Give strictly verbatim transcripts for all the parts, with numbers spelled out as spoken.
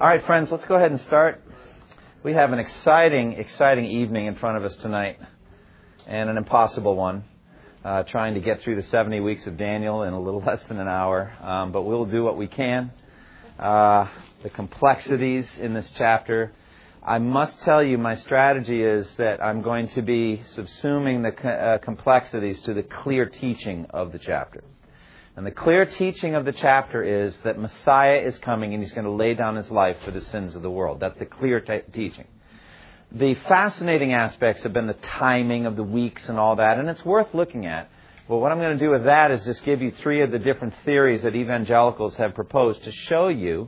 All right, friends, let's go ahead and start. We have an exciting, exciting evening in front of us tonight, and an impossible one, uh, trying to get through the seventy weeks of Daniel in a little less than an hour, um, but we'll do what we can. Uh, the complexities in this chapter, I must tell you, my strategy is that I'm going to be subsuming the uh, complexities to the clear teaching of the chapter. And the clear teaching of the chapter is that Messiah is coming and He's going to lay down His life for the sins of the world. That's the clear t- teaching. The fascinating aspects have been the timing of the weeks and all that, and it's worth looking at. Well, what I'm going to do with that is just give you three of the different theories that evangelicals have proposed to show you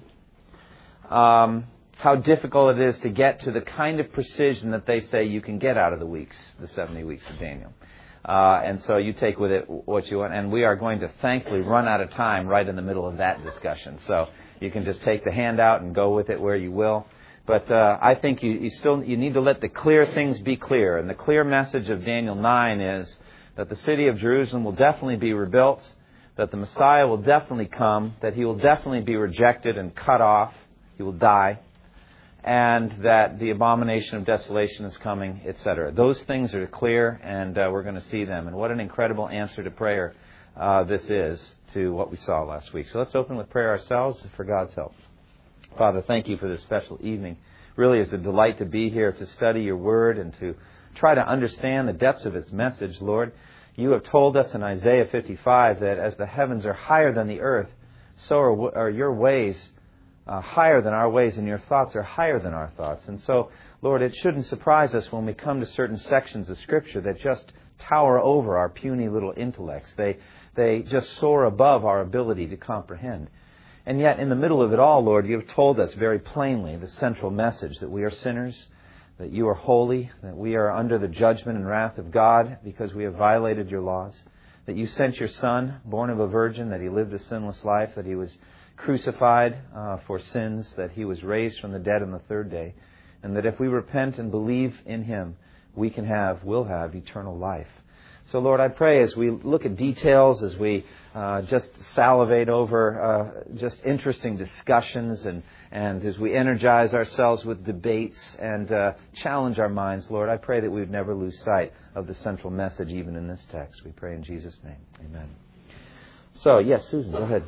um, how difficult it is to get to the kind of precision that they say you can get out of the weeks, the seventy weeks of Daniel. Uh, and so you take with it what you want. And we are going to thankfully run out of time right in the middle of that discussion. So you can just take the handout and go with it where you will. But uh, I think you, you still you need to let the clear things be clear. And the clear message of Daniel nine is that the city of Jerusalem will definitely be rebuilt, that the Messiah will definitely come, that He will definitely be rejected and cut off. He will die. And that the abomination of desolation is coming, et cetera. Those things are clear, and uh, we're going to see them. And what an incredible answer to prayer uh, this is to what we saw last week. So let's open with prayer ourselves for God's help. Father, thank You for this special evening. Really, it's a delight to be here to study Your Word and to try to understand the depths of its message, Lord. You have told us in Isaiah fifty-five that as the heavens are higher than the earth, so are, are Your ways Uh, higher than our ways, and Your thoughts are higher than our thoughts. And so, Lord, it shouldn't surprise us when we come to certain sections of Scripture that just tower over our puny little intellects. They, they just soar above our ability to comprehend. And yet, in the middle of it all, Lord, You have told us very plainly the central message that we are sinners, that You are holy, that we are under the judgment and wrath of God because we have violated Your laws, that You sent Your Son, born of a virgin, that He lived a sinless life, that He was crucified uh, for sins, that He was raised from the dead on the third day, and that if we repent and believe in Him, we can have, will have eternal life. So, Lord, I pray as we look at details, as we uh, just salivate over uh, just interesting discussions, and, and as we energize ourselves with debates and uh, challenge our minds, Lord, I pray that we would never lose sight of the central message even in this text. We pray in Jesus' name. Amen. So, yes, Susan, go ahead.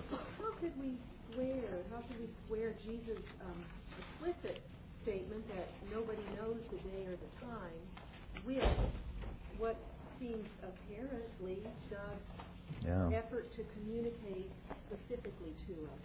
How should we square Jesus' um, explicit statement that nobody knows the day or the time with what seems apparently God's yeah. effort to communicate specifically to us?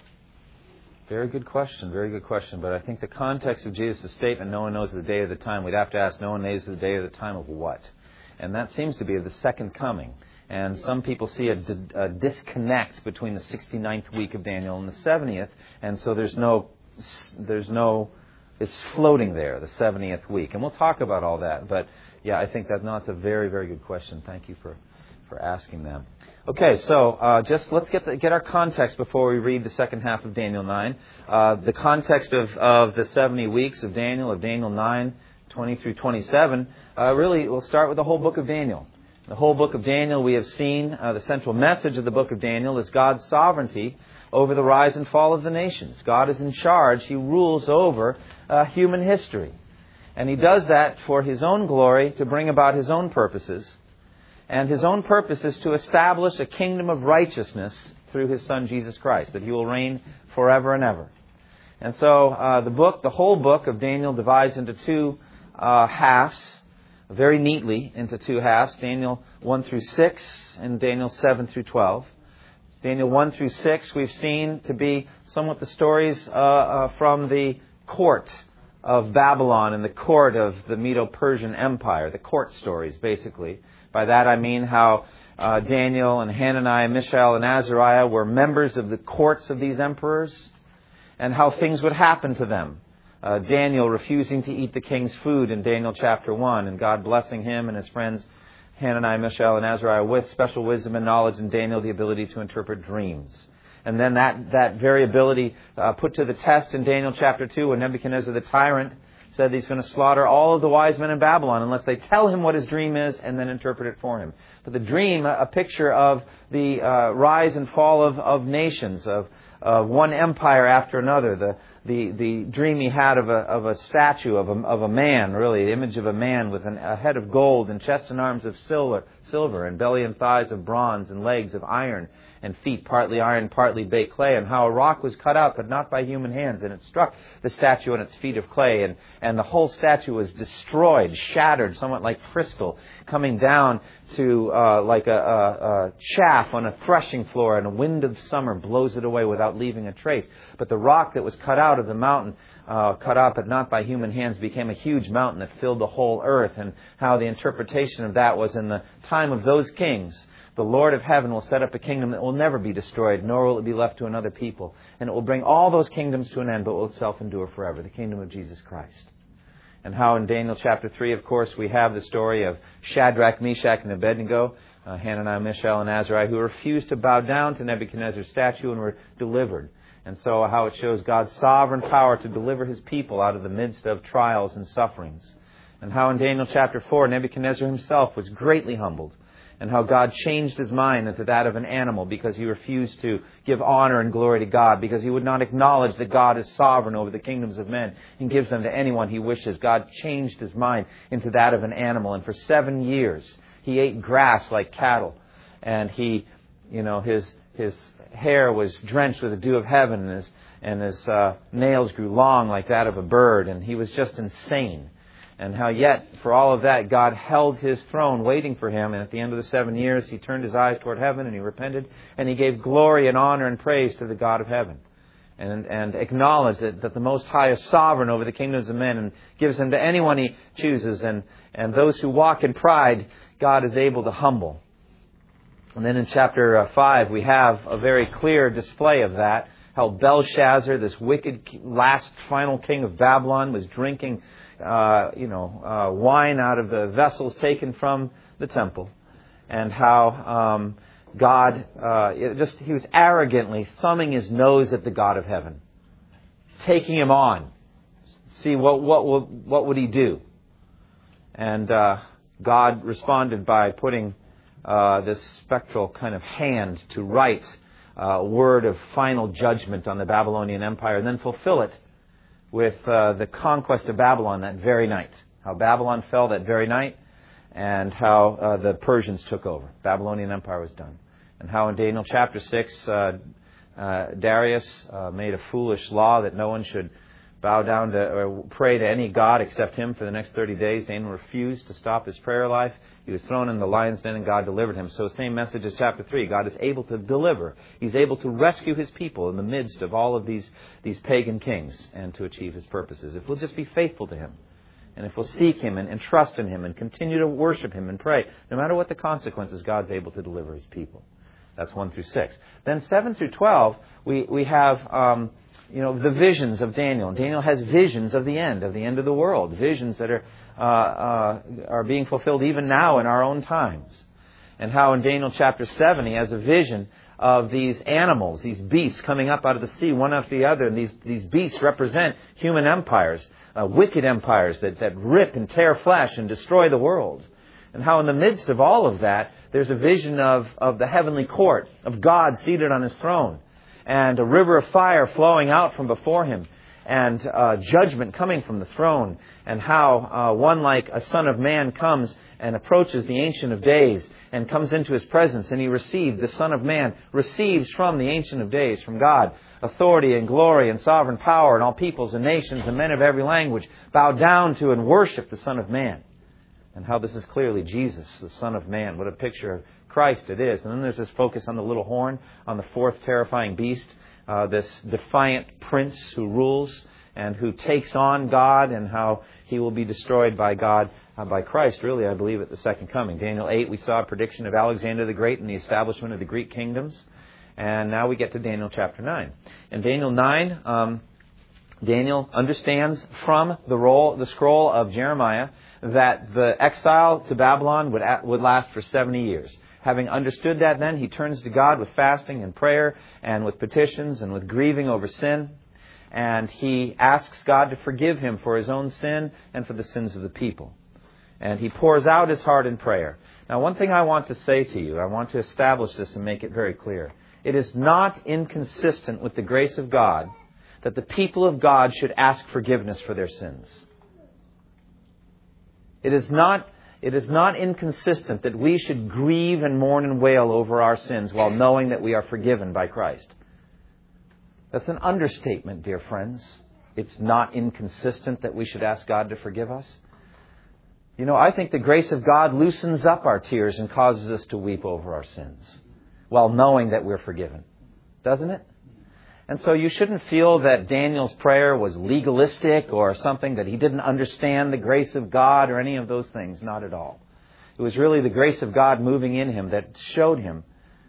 Very good question, very good question. But I think the context of Jesus' statement, no one knows the day or the time, we'd have to ask, no one knows the day or the time of what? And that seems to be of the second coming. And some people see a, d- a disconnect between the sixty-ninth week of Daniel and the seventieth. And so there's no, there's no, it's floating there, the seventieth week. And we'll talk about all that. But yeah, I think that, no, that's a very, very good question. Thank you for, for asking that. Okay, so uh, just let's get the, get our context before we read the second half of Daniel nine. Uh, the context of, of the seventy weeks of Daniel, of Daniel nine, twenty through twenty-seven, uh, really we'll start with the whole book of Daniel. The whole book of Daniel, we have seen, uh, the central message of the book of Daniel is God's sovereignty over the rise and fall of the nations. God is in charge. He rules over uh, human history. And He does that for His own glory, to bring about His own purposes. And His own purpose is to establish a kingdom of righteousness through His Son, Jesus Christ, that He will reign forever and ever. And so uh, the book, the whole book of Daniel divides into two uh, halves, very neatly into two halves, Daniel one through six and Daniel seven through twelve. Daniel one through six we've seen to be somewhat the stories uh, uh, from the court of Babylon and the court of the Medo-Persian Empire, the court stories, basically. By that I mean how uh, Daniel and Hananiah, Mishael and Azariah were members of the courts of these emperors, and how things would happen to them. Uh, Daniel refusing to eat the king's food in Daniel chapter one, and God blessing him and his friends Hananiah, Mishael, and Azariah with special wisdom and knowledge, and Daniel the ability to interpret dreams. And then that, that very ability uh, put to the test in Daniel chapter two, when Nebuchadnezzar the tyrant said he's going to slaughter all of the wise men in Babylon unless they tell him what his dream is and then interpret it for him. But the dream, a picture of the uh, rise and fall of, of nations, of uh, one empire after another, the the, the dream he had of a, of a statue, of a, of a man, really, the image of a man with an, a head of gold and chest and arms of silver, silver and belly and thighs of bronze and legs of iron and feet partly iron, partly baked clay, and how a rock was cut out, but not by human hands, and it struck the statue on its feet of clay, and, and the whole statue was destroyed, shattered, somewhat like crystal, coming down to uh, like a, a, a chaff on a threshing floor, and a wind of summer blows it away without leaving a trace. But the rock that was cut out of the mountain, uh, cut out but not by human hands, became a huge mountain that filled the whole earth, and how the interpretation of that was in the time of those kings, the Lord of heaven will set up a kingdom that will never be destroyed, nor will it be left to another people. And it will bring all those kingdoms to an end, but will itself endure forever, the kingdom of Jesus Christ. And how in Daniel chapter three, of course, we have the story of Shadrach, Meshach, and Abednego, uh, Hananiah, Mishael, and Azariah, who refused to bow down to Nebuchadnezzar's statue and were delivered. And so how it shows God's sovereign power to deliver His people out of the midst of trials and sufferings. And how in Daniel chapter four, Nebuchadnezzar himself was greatly humbled. And how God changed his mind into that of an animal because he refused to give honor and glory to God, because he would not acknowledge that God is sovereign over the kingdoms of men and gives them to anyone he wishes. God changed his mind into that of an animal. And for seven years, he ate grass like cattle. And he, you know, his his hair was drenched with the dew of heaven, and his, and his uh, nails grew long like that of a bird. And he was just insane. And how yet, for all of that, God held His throne waiting for him. And at the end of the seven years, he turned his eyes toward heaven and he repented. And he gave glory and honor and praise to the God of heaven. And, and acknowledged that, that the Most High is sovereign over the kingdoms of men and gives them to anyone He chooses. And, and those who walk in pride, God is able to humble. And then in chapter five, we have a very clear display of that. How Belshazzar, this wicked last final king of Babylon, was drinking Uh, you know, uh, wine out of the vessels taken from the temple, and how um, God, uh, it just he was arrogantly thumbing his nose at the God of heaven, taking him on. See what what would what would he do? And uh, God responded by putting uh, this spectral kind of hand to write a word of final judgment on the Babylonian Empire, and then fulfill it with uh, the conquest of Babylon that very night. How Babylon fell that very night, and how uh, the Persians took over. Babylonian Empire was done. And how in Daniel chapter six, uh, uh, Darius uh, made a foolish law that no one should bow down to or pray to any god except him for the next thirty days. Daniel refused to stop his prayer life. He was thrown in the lion's den, and God delivered him. So same message as chapter three. God is able to deliver. He's able to rescue His people in the midst of all of these, these pagan kings and to achieve His purposes. If we'll just be faithful to Him, and if we'll seek Him and, and trust in Him and continue to worship Him and pray, no matter what the consequences, God's able to deliver His people. That's one through six. Then seven through twelve, we, we have... Um, You know, the visions of Daniel. Daniel has visions of the end, of the end of the world. Visions that are uh, uh, are being fulfilled even now in our own times. And how in Daniel chapter seven, he has a vision of these animals, these beasts coming up out of the sea, one after the other. And these, these beasts represent human empires, uh, wicked empires that, that rip and tear flesh and destroy the world. And how in the midst of all of that, there's a vision of, of the heavenly court, of God seated on His throne, and a river of fire flowing out from before Him, and uh, judgment coming from the throne, and how uh, one like a son of man comes and approaches the Ancient of Days and comes into His presence, and he received, the Son of Man receives from the Ancient of Days, from God, authority and glory and sovereign power, and all peoples and nations and men of every language bow down to and worship the Son of Man. And how this is clearly Jesus, the Son of Man. What a picture of Christ it is. And then there's this focus on the little horn, on the fourth terrifying beast, uh, this defiant prince who rules and who takes on God, and how he will be destroyed by God, uh, by Christ, really, I believe, at the second coming. Daniel eight, we saw a prediction of Alexander the Great and the establishment of the Greek kingdoms. And now we get to Daniel chapter nine. In Daniel nine, um, Daniel understands from the roll, the scroll of Jeremiah, that the exile to Babylon would would last for seventy years. Having understood that, then, he turns to God with fasting and prayer and with petitions and with grieving over sin. And he asks God to forgive him for his own sin and for the sins of the people. And he pours out his heart in prayer. Now, one thing I want to say to you, I want to establish this and make it very clear. It is not inconsistent with the grace of God that the people of God should ask forgiveness for their sins. It is not, it is not inconsistent that we should grieve and mourn and wail over our sins while knowing that we are forgiven by Christ. That's an understatement, dear friends. It's not inconsistent that we should ask God to forgive us. You know, I think the grace of God loosens up our tears and causes us to weep over our sins while knowing that we're forgiven. Doesn't it? And so you shouldn't feel that Daniel's prayer was legalistic or something, that he didn't understand the grace of God or any of those things. Not at all. It was really the grace of God moving in him that showed him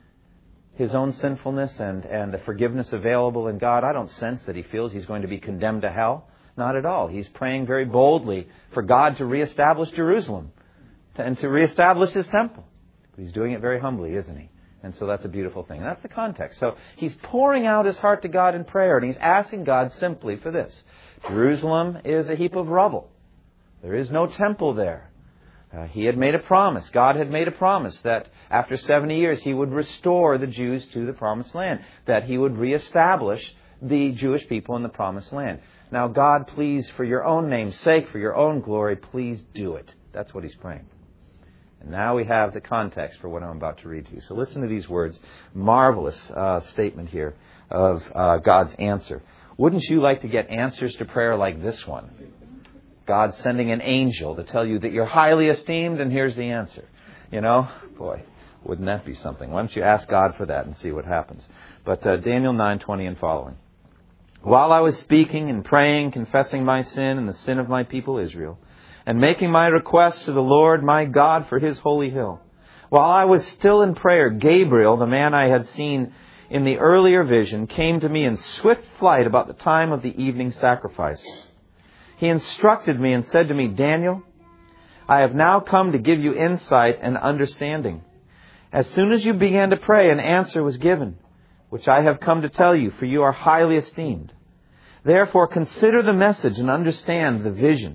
his own sinfulness and, and the forgiveness available in God. I don't sense that he feels he's going to be condemned to hell. Not at all. He's praying very boldly for God to reestablish Jerusalem and to reestablish his temple. But he's doing it very humbly, isn't he? And so that's a beautiful thing. That's the context. So he's pouring out his heart to God in prayer, and he's asking God simply for this. Jerusalem is a heap of rubble. There is no temple there. Uh, he had made a promise. God had made a promise that after seventy years he would restore the Jews to the promised land, that he would reestablish the Jewish people in the promised land. Now, God, please, for your own name's sake, for your own glory, please do it. That's what he's praying. And now we have the context for what I'm about to read to you. So listen to these words. Marvelous uh, statement here of uh, God's answer. Wouldn't you like to get answers to prayer like this one? God sending an angel to tell you that you're highly esteemed, and here's the answer. You know, boy, wouldn't that be something? Why don't you ask God for that and see what happens? But uh, Daniel nine twenty and following. While I was speaking and praying, confessing my sin and the sin of my people Israel, and making my requests to the Lord my God for his holy hill. While I was still in prayer, Gabriel, the man I had seen in the earlier vision, came to me in swift flight about the time of the evening sacrifice. He instructed me and said to me, Daniel, I have now come to give you insight and understanding. As soon as you began to pray, an answer was given, which I have come to tell you, for you are highly esteemed. Therefore, consider the message and understand the vision.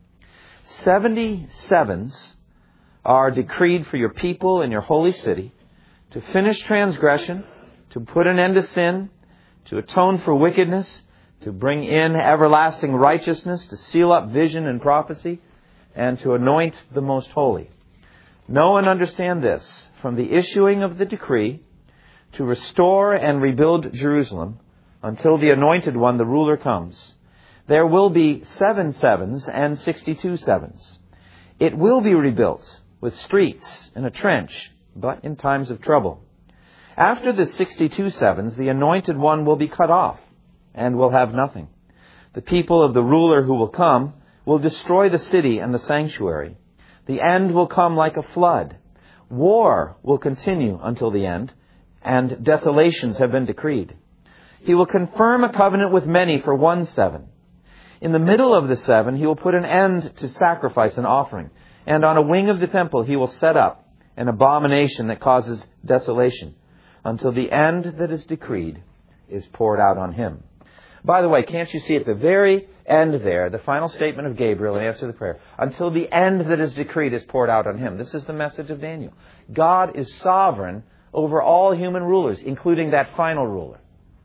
Seventy sevens are decreed for your people and your holy city to finish transgression, to put an end to sin, to atone for wickedness, to bring in everlasting righteousness, to seal up vision and prophecy, and to anoint the most holy. Know and understand this, from the issuing of the decree to restore and rebuild Jerusalem until the anointed one, the ruler, comes, there will be seven sevens and sixty-two sevens. It will be rebuilt with streets and a trench, but in times of trouble. After the sixty-two sevens, the anointed one will be cut off and will have nothing. The people of the ruler who will come will destroy the city and the sanctuary. The end will come like a flood. War will continue until the end, and desolations have been decreed. He will confirm a covenant with many for one seven. In the middle of the seven, he will put an end to sacrifice and offering. And on a wing of the temple, he will set up an abomination that causes desolation until the end that is decreed is poured out on him. By the way, can't you see at the very end there, the final statement of Gabriel in answer to the prayer, until the end that is decreed is poured out on him. This is the message of Daniel. God is sovereign over all human rulers, including that final ruler.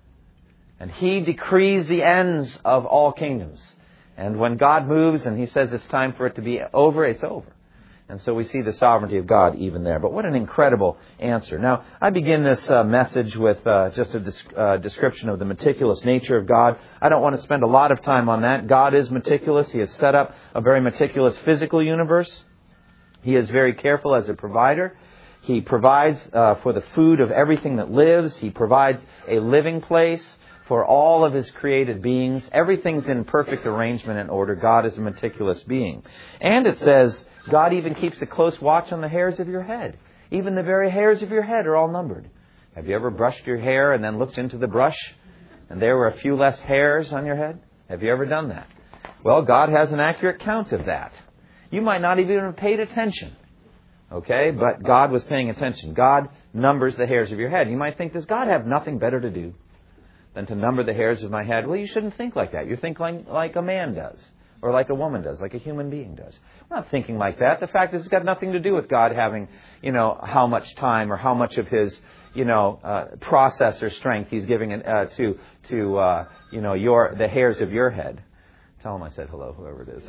And he decrees the ends of all kingdoms. And when God moves and he says it's time for it to be over, it's over. And so we see the sovereignty of God even there. But what an incredible answer. Now, I begin this uh, message with uh, just a dis- uh, description of the meticulous nature of God. I don't want to spend a lot of time on that. God is meticulous. He has set up a very meticulous physical universe. He is very careful as a provider. He provides uh, for the food of everything that lives. He provides a living place for all of his created beings. Everything's in perfect arrangement and order. God is a meticulous being. And it says, God even keeps a close watch on the hairs of your head. Even the very hairs of your head are all numbered. Have you ever brushed your hair and then looked into the brush and there were a few less hairs on your head? Have you ever done that? Well, God has an accurate count of that. You might not even have paid attention. Okay? But God was paying attention. God numbers the hairs of your head. You might think, does God have nothing better to do than to number the hairs of my head? Well, you shouldn't think like that. You think like, like a man does. or like a woman does, like a human being does. We're not thinking like that. The fact is, it's got nothing to do with God having, you know, how much time or how much of His, you know, uh, processor strength He's giving it, uh, to, to uh, you know, your the hairs of your head. Tell him I said hello, whoever it is.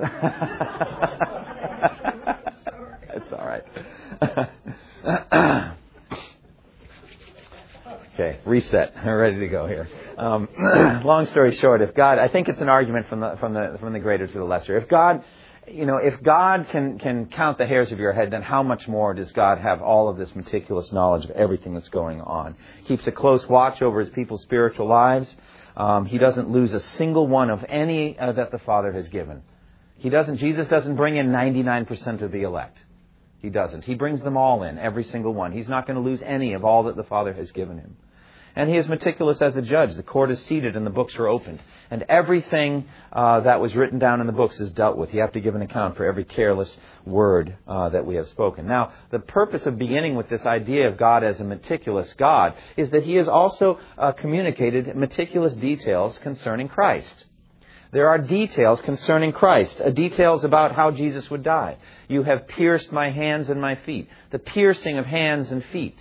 It's all right. Okay, reset. We're ready to go here. Um, long story short, if God, I think it's an argument from the from the from the greater to the lesser. If God, you know, if God can can count the hairs of your head, then how much more does God have all of this meticulous knowledge of everything that's going on? Keeps a close watch over His people's spiritual lives. Um, he doesn't lose a single one of any uh, that the Father has given. He doesn't. Jesus doesn't bring in ninety-nine percent of the elect. He doesn't. He brings them all in, every single one. He's not going to lose any of all that the Father has given Him. And He is meticulous as a judge. The court is seated and the books are opened. And everything uh, that was written down in the books is dealt with. You have to give an account for every careless word uh, that we have spoken. Now, the purpose of beginning with this idea of God as a meticulous God is that He has also uh, communicated meticulous details concerning Christ. There are details concerning Christ, uh, details about how Jesus would die. You have pierced my hands and my feet. The piercing of hands and feet.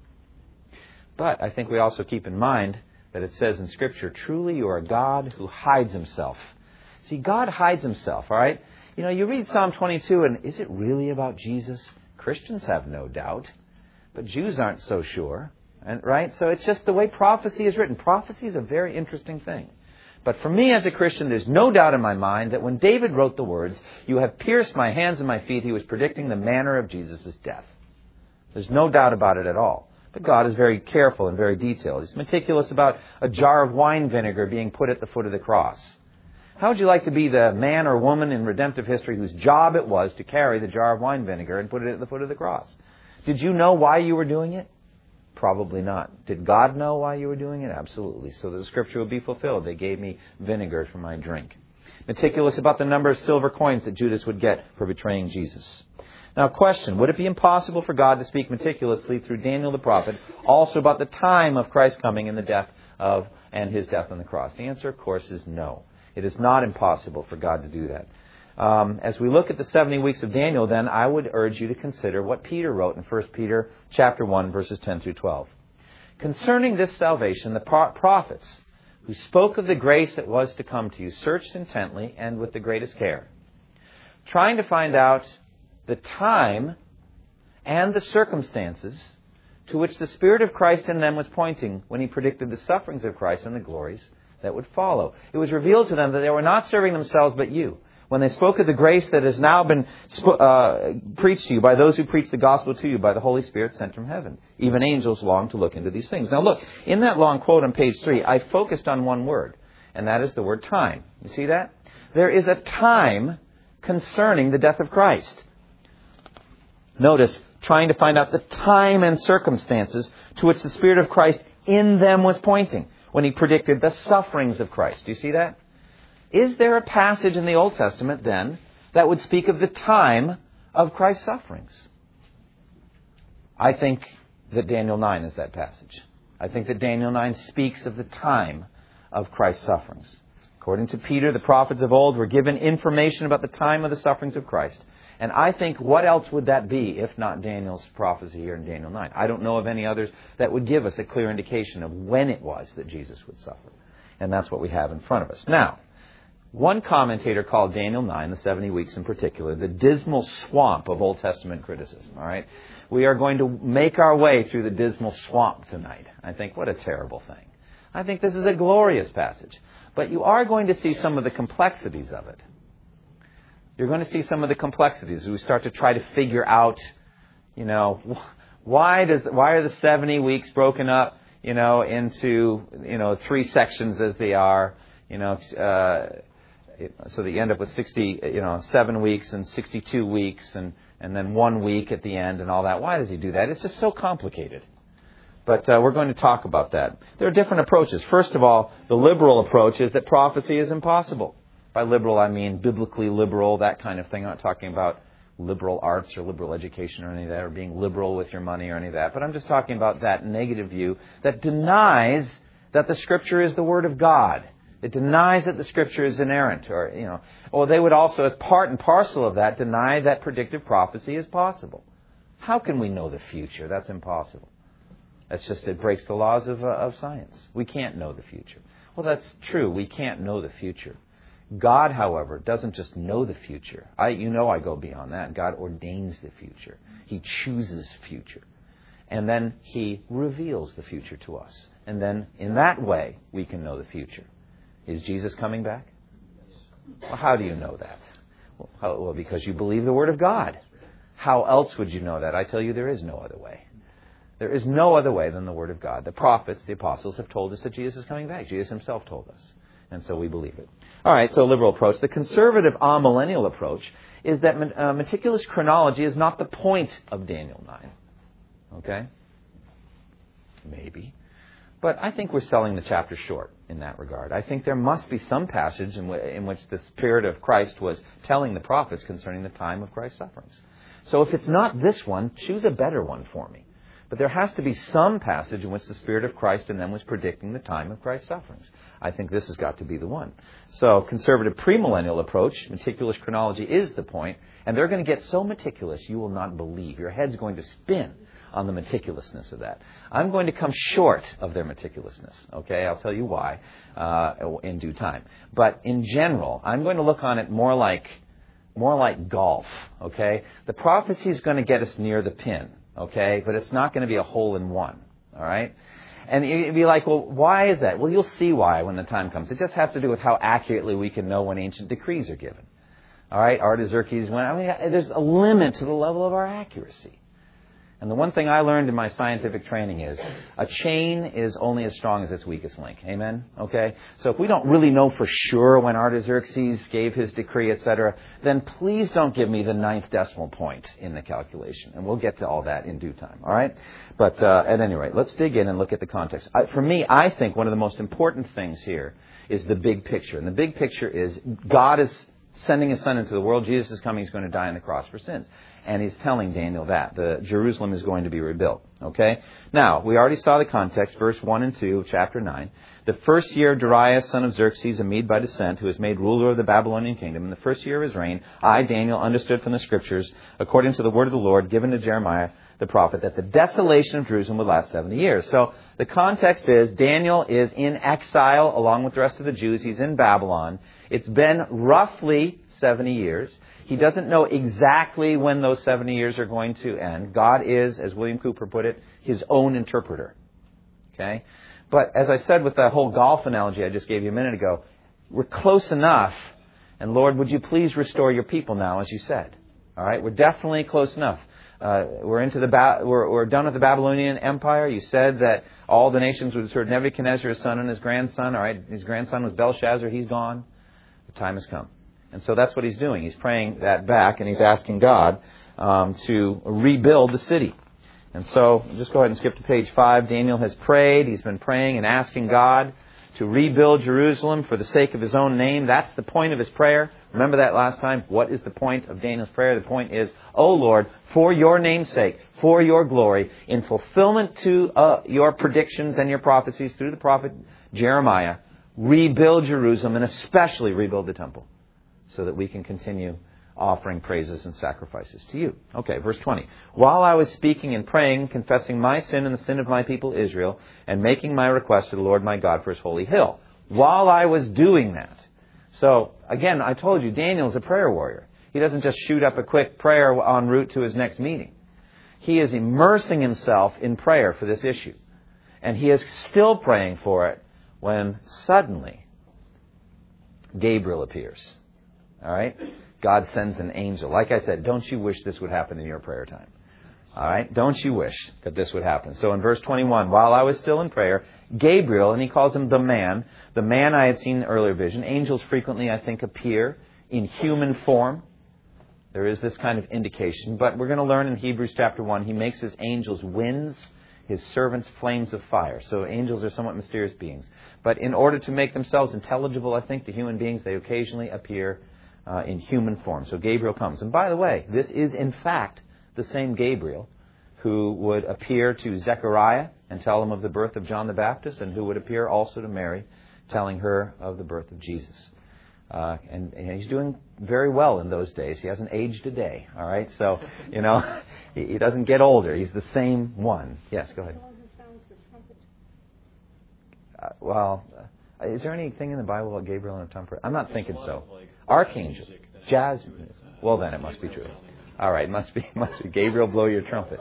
But I think we also keep in mind that it says in Scripture, truly you are a God who hides Himself. See, God hides Himself, all right? You know, you read Psalm twenty-two, and is it really about Jesus? Christians have no doubt, but Jews aren't so sure, and right? So it's just the way prophecy is written. Prophecy is a very interesting thing. But for me as a Christian, there's no doubt in my mind that when David wrote the words, you have pierced my hands and my feet, he was predicting the manner of Jesus' death. There's no doubt about it at all. But God is very careful and very detailed. He's meticulous about a jar of wine vinegar being put at the foot of the cross. How would you like to be the man or woman in redemptive history whose job it was to carry the jar of wine vinegar and put it at the foot of the cross? Did you know why you were doing it? Probably not. Did God know why you were doing it? Absolutely. So that the Scripture would be fulfilled. They gave me vinegar for my drink. Meticulous about the number of silver coins that Judas would get for betraying Jesus. Now, question, would it be impossible for God to speak meticulously through Daniel the prophet also about the time of Christ's coming and the death of and His death on the cross? The answer, of course, is no. It is not impossible for God to do that. Um, as we look at the seventy weeks of Daniel, then, I would urge you to consider what Peter wrote in First Peter chapter one, verses ten through twelve. Concerning this salvation, the pro- prophets who spoke of the grace that was to come to you searched intently and with the greatest care, trying to find out the time and the circumstances to which the Spirit of Christ in them was pointing when He predicted the sufferings of Christ and the glories that would follow. It was revealed to them that they were not serving themselves but you. When they spoke of the grace that has now been uh, preached to you by those who preach the gospel to you by the Holy Spirit sent from heaven. Even angels long to look into these things. Now look, in that long quote on page three, I focused on one word, and that is the word time. You see that? There is a time concerning the death of Christ. Notice, trying to find out the time and circumstances to which the Spirit of Christ in them was pointing when He predicted the sufferings of Christ. Do you see that? Is there a passage in the Old Testament, then, that would speak of the time of Christ's sufferings? I think that Daniel nine is that passage. I think that Daniel nine speaks of the time of Christ's sufferings. According to Peter, the prophets of old were given information about the time of the sufferings of Christ. And I think, what else would that be if not Daniel's prophecy here in Daniel nine? I don't know of any others that would give us a clear indication of when it was that Jesus would suffer. And that's what we have in front of us. Now, one commentator called Daniel nine, the seventy weeks in particular, the dismal swamp of Old Testament criticism. All right, we are going to make our way through the dismal swamp tonight. I think, what a terrible thing. I think this is a glorious passage. But you are going to see some of the complexities of it. You're going to see some of the complexities as we start to try to figure out, you know, why does why are the seventy weeks broken up, you know, into, you know, three sections as they are, you know, uh, so that you end up with sixty, you know, seven weeks and sixty-two weeks and, and then one week at the end and all that. Why does He do that? It's just so complicated. But uh, we're going to talk about that. There are different approaches. First of all, the liberal approach is that prophecy is impossible. By liberal, I mean biblically liberal, that kind of thing. I'm not talking about liberal arts or liberal education or any of that, or being liberal with your money or any of that. But I'm just talking about that negative view that denies that the Scripture is the Word of God. It denies that the Scripture is inerrant, or, you know, or they would also, as part and parcel of that, deny that predictive prophecy is possible. How can we know the future? That's impossible. That's just, it breaks the laws of, uh, of science. We can't know the future. Well, that's true. We can't know the future. God, however, doesn't just know the future. I, you know I go beyond that. God ordains the future. He chooses future. And then He reveals the future to us. And then, in that way, we can know the future. Is Jesus coming back? Well, how do you know that? Well, how, well, because you believe the Word of God. How else would you know that? I tell you, there is no other way. There is no other way than the Word of God. The prophets, the apostles, have told us that Jesus is coming back. Jesus Himself told us. And so we believe it. All right, so liberal approach. The conservative amillennial approach is that uh, meticulous chronology is not the point of Daniel nine. Okay? Maybe. But I think we're selling the chapter short in that regard. I think there must be some passage in, w- in which the Spirit of Christ was telling the prophets concerning the time of Christ's sufferings. So if it's not this one, choose a better one for me. But there has to be some passage in which the Spirit of Christ in them was predicting the time of Christ's sufferings. I think this has got to be the one. So conservative premillennial approach, meticulous chronology is the point, and they're going to get so meticulous you will not believe. Your head's going to spin on the meticulousness of that. I'm going to come short of their meticulousness. Okay, I'll tell you why uh, in due time. But in general, I'm going to look on it more like more like golf. Okay, the prophecy is going to get us near the pin. Okay, but it's not going to be a hole in one. All right. And you'd be like, well, why is that? Well, you'll see why when the time comes. It just has to do with how accurately we can know when ancient decrees are given. All right, Artaxerxes went, I mean, there's a limit to the level of our accuracy. And the one thing I learned in my scientific training is a chain is only as strong as its weakest link. Amen? Okay? So if we don't really know for sure when Artaxerxes gave his decree, et cetera, then please don't give me the ninth decimal point in the calculation. And we'll get to all that in due time. All right? But uh, at any rate, let's dig in and look at the context. I, for me, I think one of the most important things here is the big picture. And the big picture is God is sending His Son into the world. Jesus is coming. He's going to die on the cross for sins. And He's telling Daniel that. The Jerusalem is going to be rebuilt. Okay? Now, we already saw the context, verse one and two of chapter nine. The first year of Darius, son of Xerxes, a Mede by descent, who was made ruler of the Babylonian kingdom, in the first year of his reign, I, Daniel, understood from the Scriptures, according to the word of the Lord given to Jeremiah the prophet, that the desolation of Jerusalem would last seventy years. So the context is Daniel is in exile along with the rest of the Jews. He's in Babylon. It's been roughly seventy years. He doesn't know exactly when those seventy years are going to end. God is, as William Cooper put it, His own interpreter. Okay? But as I said with that whole golf analogy I just gave you a minute ago, we're close enough. And Lord, would you please restore your people now, as you said? All right? We're definitely close enough. Uh, we're into the ba- we're, we're done with the Babylonian Empire. You said that all the nations would serve Nebuchadnezzar, his son, and his grandson. All right? His grandson was Belshazzar. He's gone. The time has come. And so that's what he's doing. He's praying that back, and he's asking God um, to rebuild the city. And so just go ahead and skip to page five. Daniel has prayed. He's been praying and asking God to rebuild Jerusalem for the sake of His own name. That's the point of his prayer. Remember that last time? What is the point of Daniel's prayer? The point is, oh Lord, for your name's sake, for your glory, in fulfillment to uh, your predictions and your prophecies through the prophet Jeremiah, rebuild Jerusalem and especially rebuild the temple, so that we can continue offering praises and sacrifices to you. Okay, verse twenty. While I was speaking and praying, confessing my sin and the sin of my people Israel, and making my request to the Lord my God for His holy hill. While I was doing that. So, again, I told you, Daniel's a prayer warrior. He doesn't just shoot up a quick prayer en route to his next meeting. He is immersing himself in prayer for this issue. And he is still praying for it when suddenly Gabriel appears. All right? God sends an angel. Like I said, don't you wish this would happen in your prayer time? All right? Don't you wish that this would happen? So in verse twenty-one, while I was still in prayer, Gabriel, and he calls him the man, the man I had seen in the earlier vision. Angels frequently, I think, appear in human form. There is this kind of indication. But we're going to learn in Hebrews chapter one, he makes his angels winds, his servants flames of fire. So angels are somewhat mysterious beings. But in order to make themselves intelligible, I think, to human beings, they occasionally appear uh, in human form. So Gabriel comes. And by the way, this is in fact the same Gabriel who would appear to Zechariah and tell him of the birth of John the Baptist, and who would appear also to Mary telling her of the birth of Jesus. Uh, and, and he's doing very well in those days. He hasn't aged a day, all right? So, you know, he, he doesn't get older. He's the same one. Yes, go ahead. Uh, well, uh, is there anything in the Bible about Gabriel and a trumpet? I'm not thinking so. Archangel, jazz. Well, then it must be true. All right, must be, must be. Gabriel, blow your trumpet.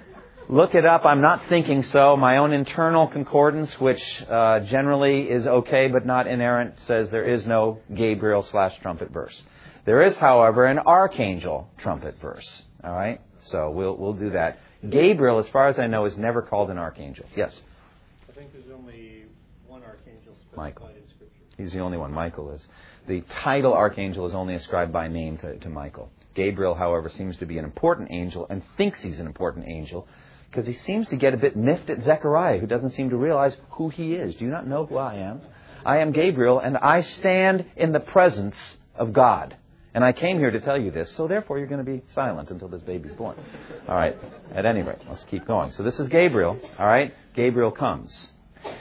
Look it up. I'm not thinking so. My own internal concordance, which uh, generally is okay but not inerrant, says there is no Gabriel slash trumpet verse. There is, however, an archangel trumpet verse. All right? So we'll we'll do that. Gabriel, as far as I know, is never called an archangel. Yes? I think there's only one archangel specified Michael. in Scripture. He's the only one. Michael is. The title archangel is only ascribed by name to, to Michael. Gabriel, however, seems to be an important angel and thinks he's an important angel, because he seems to get a bit miffed at Zechariah, who doesn't seem to realize who he is. Do you not know who I am? I am Gabriel, and I stand in the presence of God. And I came here to tell you this, so therefore you're going to be silent until this baby's born. All right. At any rate, let's keep going. So this is Gabriel. All right. Gabriel comes.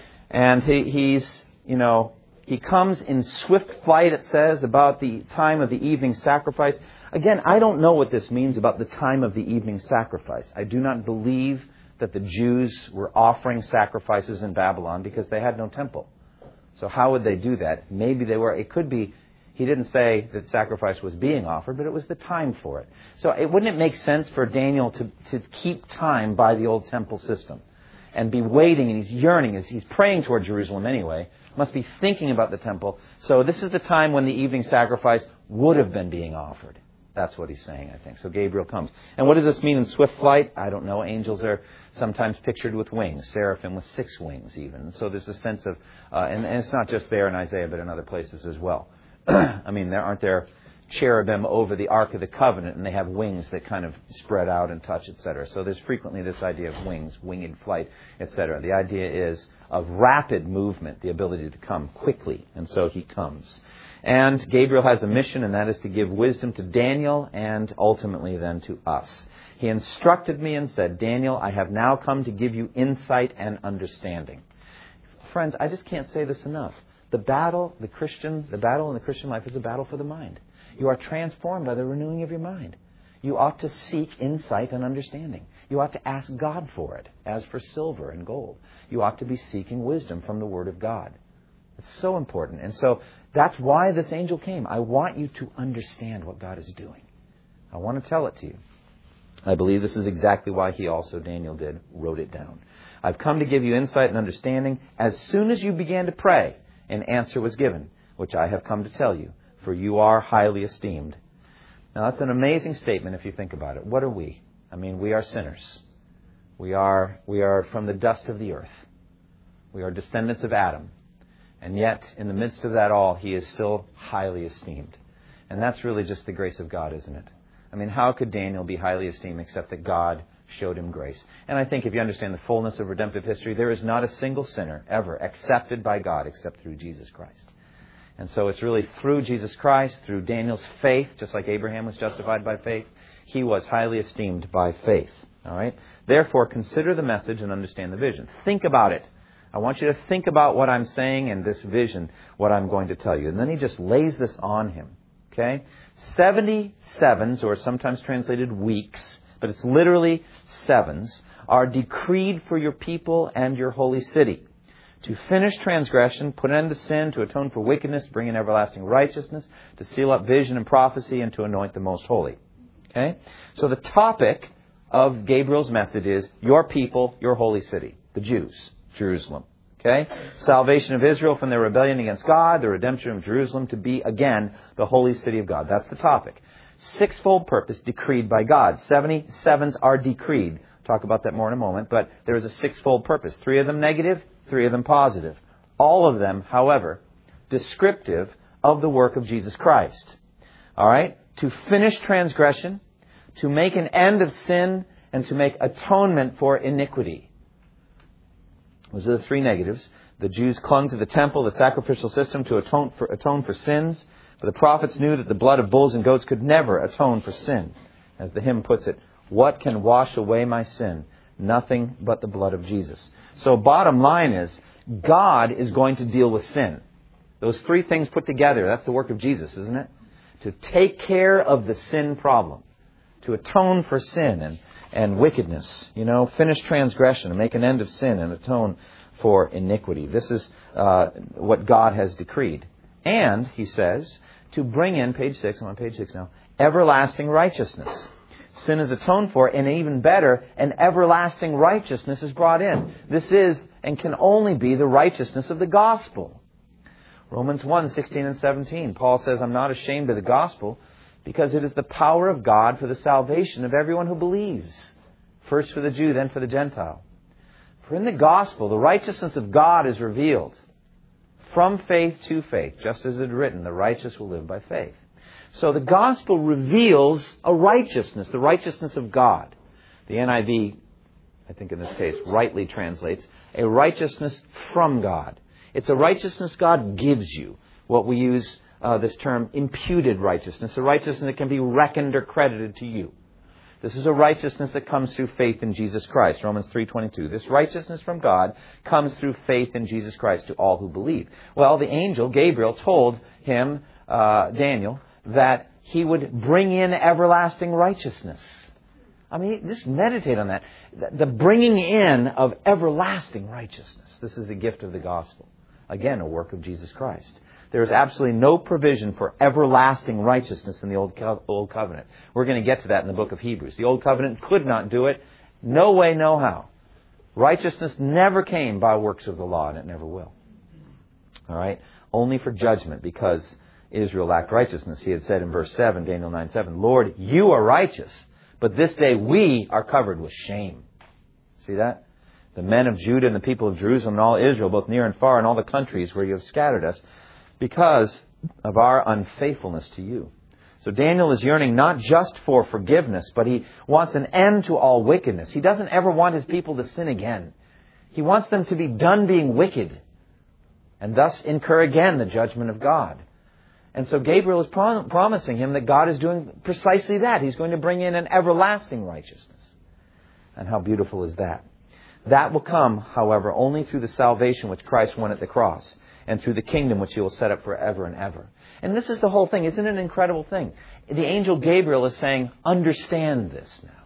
And he, he's, you know, he comes in swift flight, it says, about the time of the evening sacrifice. Again, I don't know what this means about the time of the evening sacrifice. I do not believe that the Jews were offering sacrifices in Babylon because they had no temple. So how would they do that? Maybe they were. It could be, he didn't say that sacrifice was being offered, but it was the time for it. So it, wouldn't it make sense for Daniel to, to keep time by the old temple system and be waiting, and he's yearning, as he's praying toward Jerusalem anyway, must be thinking about the temple. So this is the time when the evening sacrifice would have been being offered. That's what he's saying, I think. So Gabriel comes. And what does this mean in swift flight? I don't know. Angels are sometimes pictured with wings. Seraphim with six wings even. So there's a sense of, uh, and, and it's not just there in Isaiah, but in other places as well. I mean, there aren't there cherubim over the Ark of the Covenant, and they have wings that kind of spread out and touch, et cetera. So there's frequently this idea of wings, winged flight, et cetera. The idea is of rapid movement, the ability to come quickly. And so he comes. And Gabriel has a mission, and that is to give wisdom to Daniel and ultimately then to us. He instructed me and said, Daniel, I have now come to give you insight and understanding. Friends, I just can't say this enough. The battle, the Christian, the battle in the Christian life is a battle for the mind. You are transformed by the renewing of your mind. You ought to seek insight and understanding. You ought to ask God for it, as for silver and gold. You ought to be seeking wisdom from the Word of God. It's so important. And so that's why this angel came. I want you to understand what God is doing. I want to tell it to you. I believe this is exactly why he also, Daniel did, wrote it down. I've come to give you insight and understanding. As soon as you began to pray, an answer was given, which I have come to tell you, for you are highly esteemed. Now that's an amazing statement if you think about it. What are we? I mean, we are sinners. We are, we are from the dust of the earth. We are descendants of Adam. And yet, in the midst of that all, he is still highly esteemed. And that's really just the grace of God, isn't it? I mean, how could Daniel be highly esteemed except that God showed him grace? And I think if you understand the fullness of redemptive history, there is not a single sinner ever accepted by God except through Jesus Christ. And so it's really through Jesus Christ, through Daniel's faith, just like Abraham was justified by faith, he was highly esteemed by faith. All right? Therefore, consider the message and understand the vision. Think about it. I want you to think about what I'm saying and this vision, what I'm going to tell you. And then he just lays this on him. Okay? seventy sevens, or sometimes translated weeks, but it's literally sevens, are decreed for your people and your holy city, to finish transgression, put an end to sin, to atone for wickedness, bring in everlasting righteousness, to seal up vision and prophecy, and to anoint the most holy. Okay? So the topic of Gabriel's message is your people, your holy city, the Jews. Jerusalem. Okay? Salvation of Israel from their rebellion against God, the redemption of Jerusalem to be, again, the holy city of God. That's the topic. Sixfold purpose decreed by God. seventy-sevens are decreed. Talk about that more in a moment, but there is a sixfold purpose. Three of them negative, three of them positive. All of them, however, descriptive of the work of Jesus Christ. All right? To finish transgression, to make an end of sin, and to make atonement for iniquity. Those are the three negatives. The Jews clung to the temple, the sacrificial system, to atone for, atone for sins. But the prophets knew that the blood of bulls and goats could never atone for sin. As the hymn puts it, what can wash away my sin? Nothing but the blood of Jesus. So bottom line is, God is going to deal with sin. Those three things put together, that's the work of Jesus, isn't it? To take care of the sin problem. To atone for sin and, and wickedness. You know, finish transgression and make an end of sin and atone for iniquity. This is uh, what God has decreed. And, he says, to bring in, page six, I'm on page six now, everlasting righteousness. Sin is atoned for, and even better, an everlasting righteousness is brought in. This is and can only be the righteousness of the gospel. Romans one, sixteen and seventeen. Paul says, I'm not ashamed of the gospel because it is the power of God for the salvation of everyone who believes. First for the Jew, then for the Gentile. For in the gospel, the righteousness of God is revealed from faith to faith. Just as it is written, the righteous will live by faith. So the gospel reveals a righteousness, the righteousness of God. The N I V, I think in this case, rightly translates, a righteousness from God. It's a righteousness God gives you. What we use uh, this term, imputed righteousness, a righteousness that can be reckoned or credited to you. This is a righteousness that comes through faith in Jesus Christ. Romans three twenty-two. This righteousness from God comes through faith in Jesus Christ to all who believe. Well, the angel Gabriel told him, uh, Daniel, that he would bring in everlasting righteousness. I mean, just meditate on that. The bringing in of everlasting righteousness. This is the gift of the gospel. Again, a work of Jesus Christ. There is absolutely no provision for everlasting righteousness in the Old, Co- Old Covenant. We're going to get to that in the book of Hebrews. The Old Covenant could not do it. No way, no how. Righteousness never came by works of the law, and it never will. All right? Only for judgment, because Israel lacked righteousness. He had said in verse seven, Daniel nine seven, Lord, you are righteous, but this day we are covered with shame. See that? The men of Judah and the people of Jerusalem and all Israel, both near and far, and all the countries where you have scattered us, because of our unfaithfulness to you. So Daniel is yearning not just for forgiveness, but he wants an end to all wickedness. He doesn't ever want his people to sin again. He wants them to be done being wicked, and thus incur again the judgment of God. And so Gabriel is prom- promising him that God is doing precisely that. He's going to bring in an everlasting righteousness. And how beautiful is that? That will come, however, only through the salvation which Christ won at the cross, and through the kingdom which he will set up forever and ever. And this is the whole thing. Isn't it an incredible thing? The angel Gabriel is saying, understand this now.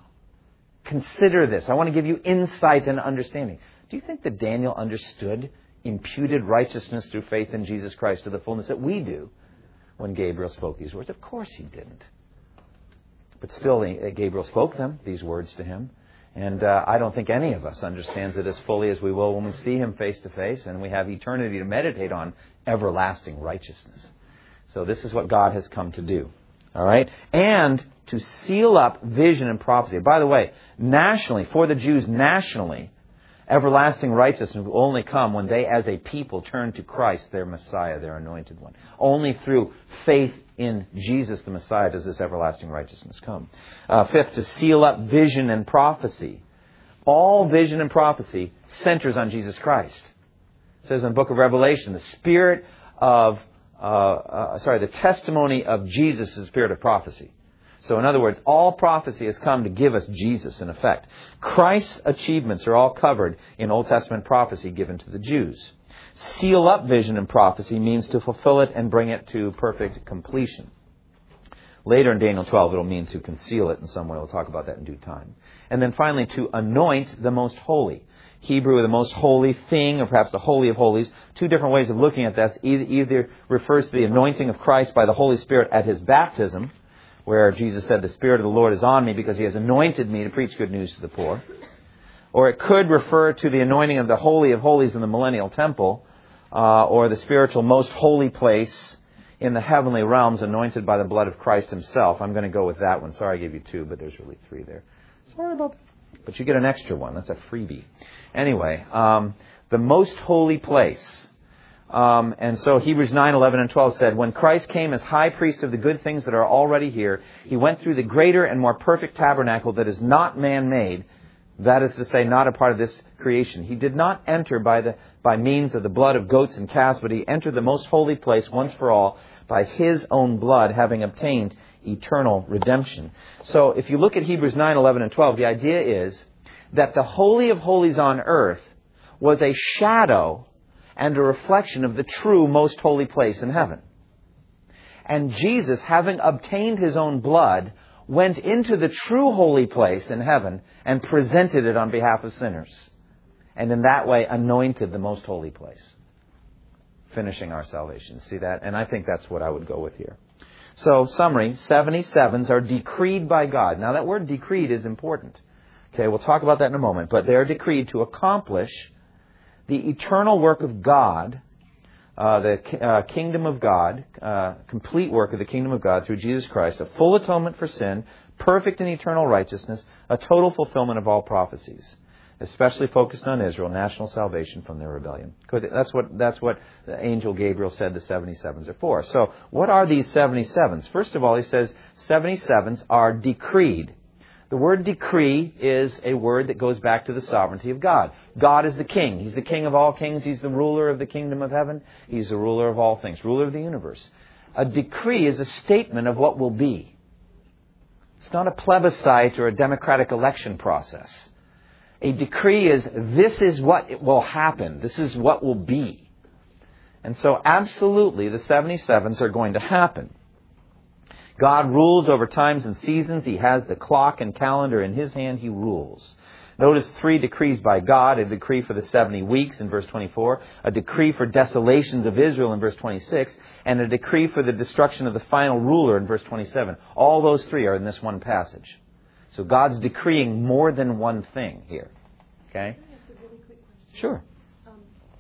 Consider this. I want to give you insight and understanding. Do you think that Daniel understood imputed righteousness through faith in Jesus Christ to the fullness that we do when Gabriel spoke these words? Of course he didn't. But still, Gabriel spoke them, these words to him. And uh, I don't think any of us understands it as fully as we will when we see him face to face and we have eternity to meditate on everlasting righteousness. So this is what God has come to do. All right? And to seal up vision and prophecy. By the way, nationally, for the Jews nationally, everlasting righteousness will only come when they as a people turn to Christ, their Messiah, their anointed one. Only through faith in Jesus, the Messiah, does this everlasting righteousness come. Uh, fifth, to seal up vision and prophecy. All vision and prophecy centers on Jesus Christ. It says in the book of Revelation, the spirit of, uh, uh, sorry, the testimony of Jesus is the spirit of prophecy. So in other words, all prophecy has come to give us Jesus in effect. Christ's achievements are all covered in Old Testament prophecy given to the Jews. Seal up vision and prophecy means to fulfill it and bring it to perfect completion. Later in Daniel twelve, it'll mean to conceal it in some way. We'll talk about that in due time. And then finally, to anoint the most holy. Hebrew, the most holy thing, or perhaps the holy of holies. Two different ways of looking at this. Either, either refers to the anointing of Christ by the Holy Spirit at his baptism, where Jesus said, the Spirit of the Lord is on me because he has anointed me to preach good news to the poor. Or it could refer to the anointing of the Holy of Holies in the millennial temple, uh, or the spiritual most holy place in the heavenly realms anointed by the blood of Christ himself. I'm going to go with that one. Sorry I gave you two, but there's really three there. Sorry about that. But you get an extra one. That's a freebie. Anyway, um, the most holy place. Um, and so Hebrews nine, eleven, and twelve said, when Christ came as high priest of the good things that are already here, he went through the greater and more perfect tabernacle that is not man-made, that is to say, not a part of this creation. He did not enter by the by means of the blood of goats and calves, but he entered the most holy place once for all by his own blood, having obtained eternal redemption. So if you look at Hebrews nine, eleven, and twelve, the idea is that the Holy of Holies on earth was a shadow and a reflection of the true most holy place in heaven. And Jesus, having obtained his own blood, went into the true holy place in heaven and presented it on behalf of sinners. And in that way anointed the most holy place, finishing our salvation. See that? And I think that's what I would go with here. So, summary, seventy-sevens are decreed by God. Now, that word decreed is important. Okay, we'll talk about that in a moment. But they're decreed to accomplish the eternal work of God, uh, the uh, kingdom of God, uh, complete work of the kingdom of God through Jesus Christ, a full atonement for sin, perfect and eternal righteousness, a total fulfillment of all prophecies, especially focused on Israel, national salvation from their rebellion. That's what that's what the angel Gabriel said the seventy-sevens are for. So what are these seventy-sevens? First of all, he says seventy-sevens are decreed. The word decree is a word that goes back to the sovereignty of God. God is the king. He's the king of all kings. He's the ruler of the kingdom of heaven. He's the ruler of all things, ruler of the universe. A decree is a statement of what will be. It's not a plebiscite or a democratic election process. A decree is, this is what will happen. This is what will be. And so absolutely the seventy-sevens are going to happen. God rules over times and seasons. He has the clock and calendar in His hand. He rules. Notice three decrees by God. A decree for the seventy weeks in verse twenty-four. A decree for desolations of Israel in verse twenty-six. And a decree for the destruction of the final ruler in verse twenty-seven. All those three are in this one passage. So God's decreeing more than one thing here. Okay? Can I ask a really quick question? Sure. Um,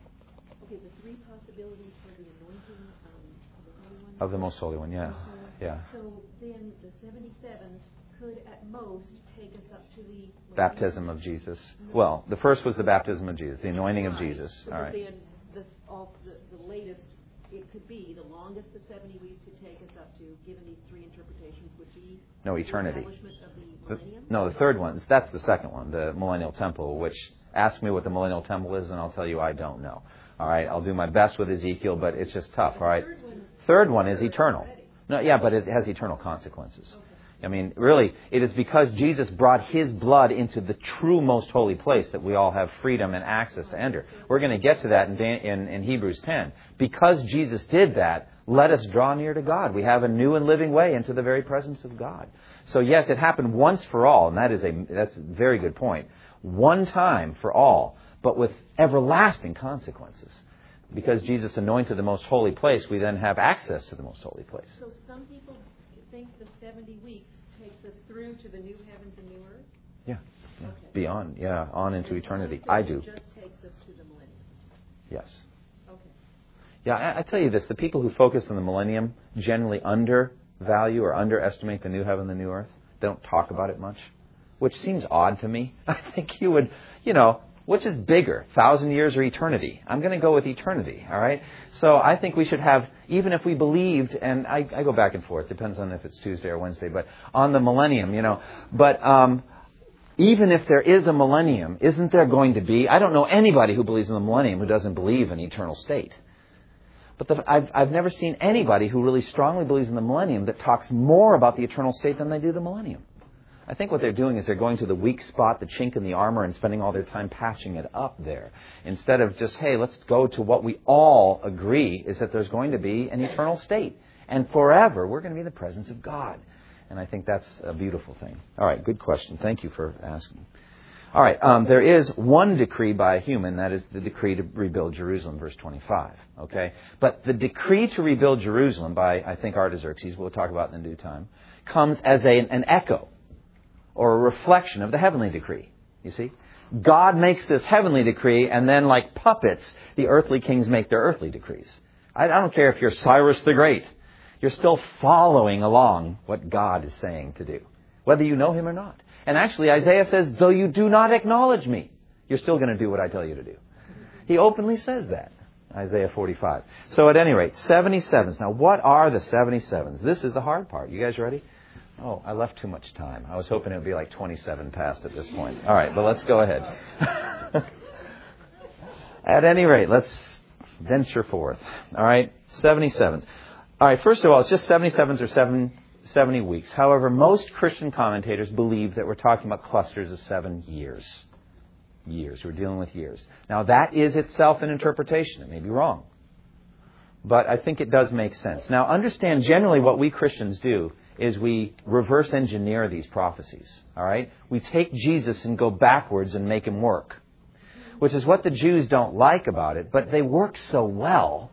okay, the three possibilities for the anointing um, of the Holy One. Of the Most Holy One, yeah. Yeah. So then the seventy-sevens could at most take us up to the Baptism of Jesus. Well, the first was the baptism of Jesus, the anointing of Jesus. So All right. then the, all, the, the latest it could be, the longest the seventy weeks could take us up to, given these three interpretations, would be No, eternity. the establishment of the The, millennium? no, the third one, that's the second one, the millennial temple, which ask me what the millennial temple is and I'll tell you I don't know. All right, I'll do my best with Ezekiel, but it's just tough, all right? Third one is eternal. No, yeah, but it has eternal consequences. I mean, really, it is because Jesus brought His blood into the true most holy place that we all have freedom and access to enter. We're going to get to that in, Dan- in, in Hebrews ten. Because Jesus did that, let us draw near to God. We have a new and living way into the very presence of God. So yes, it happened once for all, and that is a that's a very good point. One time for all, but with everlasting consequences. Because Jesus anointed the most holy place, we then have access to the most holy place. So some people think the seventy weeks takes us through to the new heavens and new earth? Yeah. yeah. Okay. Beyond, yeah, on into And eternity. some I think do. it just takes us to the millennium. Yes. Okay. Yeah, I, I tell you this, the people who focus on the millennium generally undervalue or underestimate the new heaven and the new earth. They don't talk about it much, which seems odd to me. I think you would, you know, which is bigger, thousand years or eternity? I'm going to go with eternity, all right? So I think we should have, even if we believed, and I, I go back and forth, depends on if it's Tuesday or Wednesday, but on the millennium, you know. But um, even if there is a millennium, isn't there going to be, I don't know anybody who believes in the millennium who doesn't believe in eternal state. But the, I've, I've never seen anybody who really strongly believes in the millennium that talks more about the eternal state than they do the millennium. I think what they're doing is they're going to the weak spot, the chink in the armor, and spending all their time patching it up there. Instead of just, hey, let's go to what we all agree is that there's going to be an eternal state. And forever, we're going to be in the presence of God. And I think that's a beautiful thing. All right, good question. Thank you for asking. All right, um, there is one decree by a human, that is the decree to rebuild Jerusalem, verse twenty-five. Okay, but the decree to rebuild Jerusalem by, I think, Artaxerxes, we'll talk about in due time, comes as a, an echo or a reflection of the heavenly decree. You see, God makes this heavenly decree, and then, like puppets, the earthly kings make their earthly decrees. I, I don't care if you're Cyrus the Great; you're still following along what God is saying to do, whether you know Him or not. And actually, Isaiah says, though you do not acknowledge me, you're still going to do what I tell you to do. He openly says that, Isaiah forty-five. So at any rate, seventy-sevens. Now, what are the seventy-sevens? This is the hard part. You guys ready? Oh, I left too much time. I was hoping it would be like twenty-seven past at this point. All right, but let's go ahead. At any rate, let's venture forth. All right, seventy-sevens. All right, first of all, it's just seventy-sevens or seven... seventy weeks. However, most Christian commentators believe that we're talking about clusters of seven years. Years. We're dealing with years. Now, that is itself an interpretation. It may be wrong. But I think it does make sense. Now, understand generally what we Christians do is we reverse engineer these prophecies. All right? We take Jesus and go backwards and make him work, which is what the Jews don't like about it, but they work so well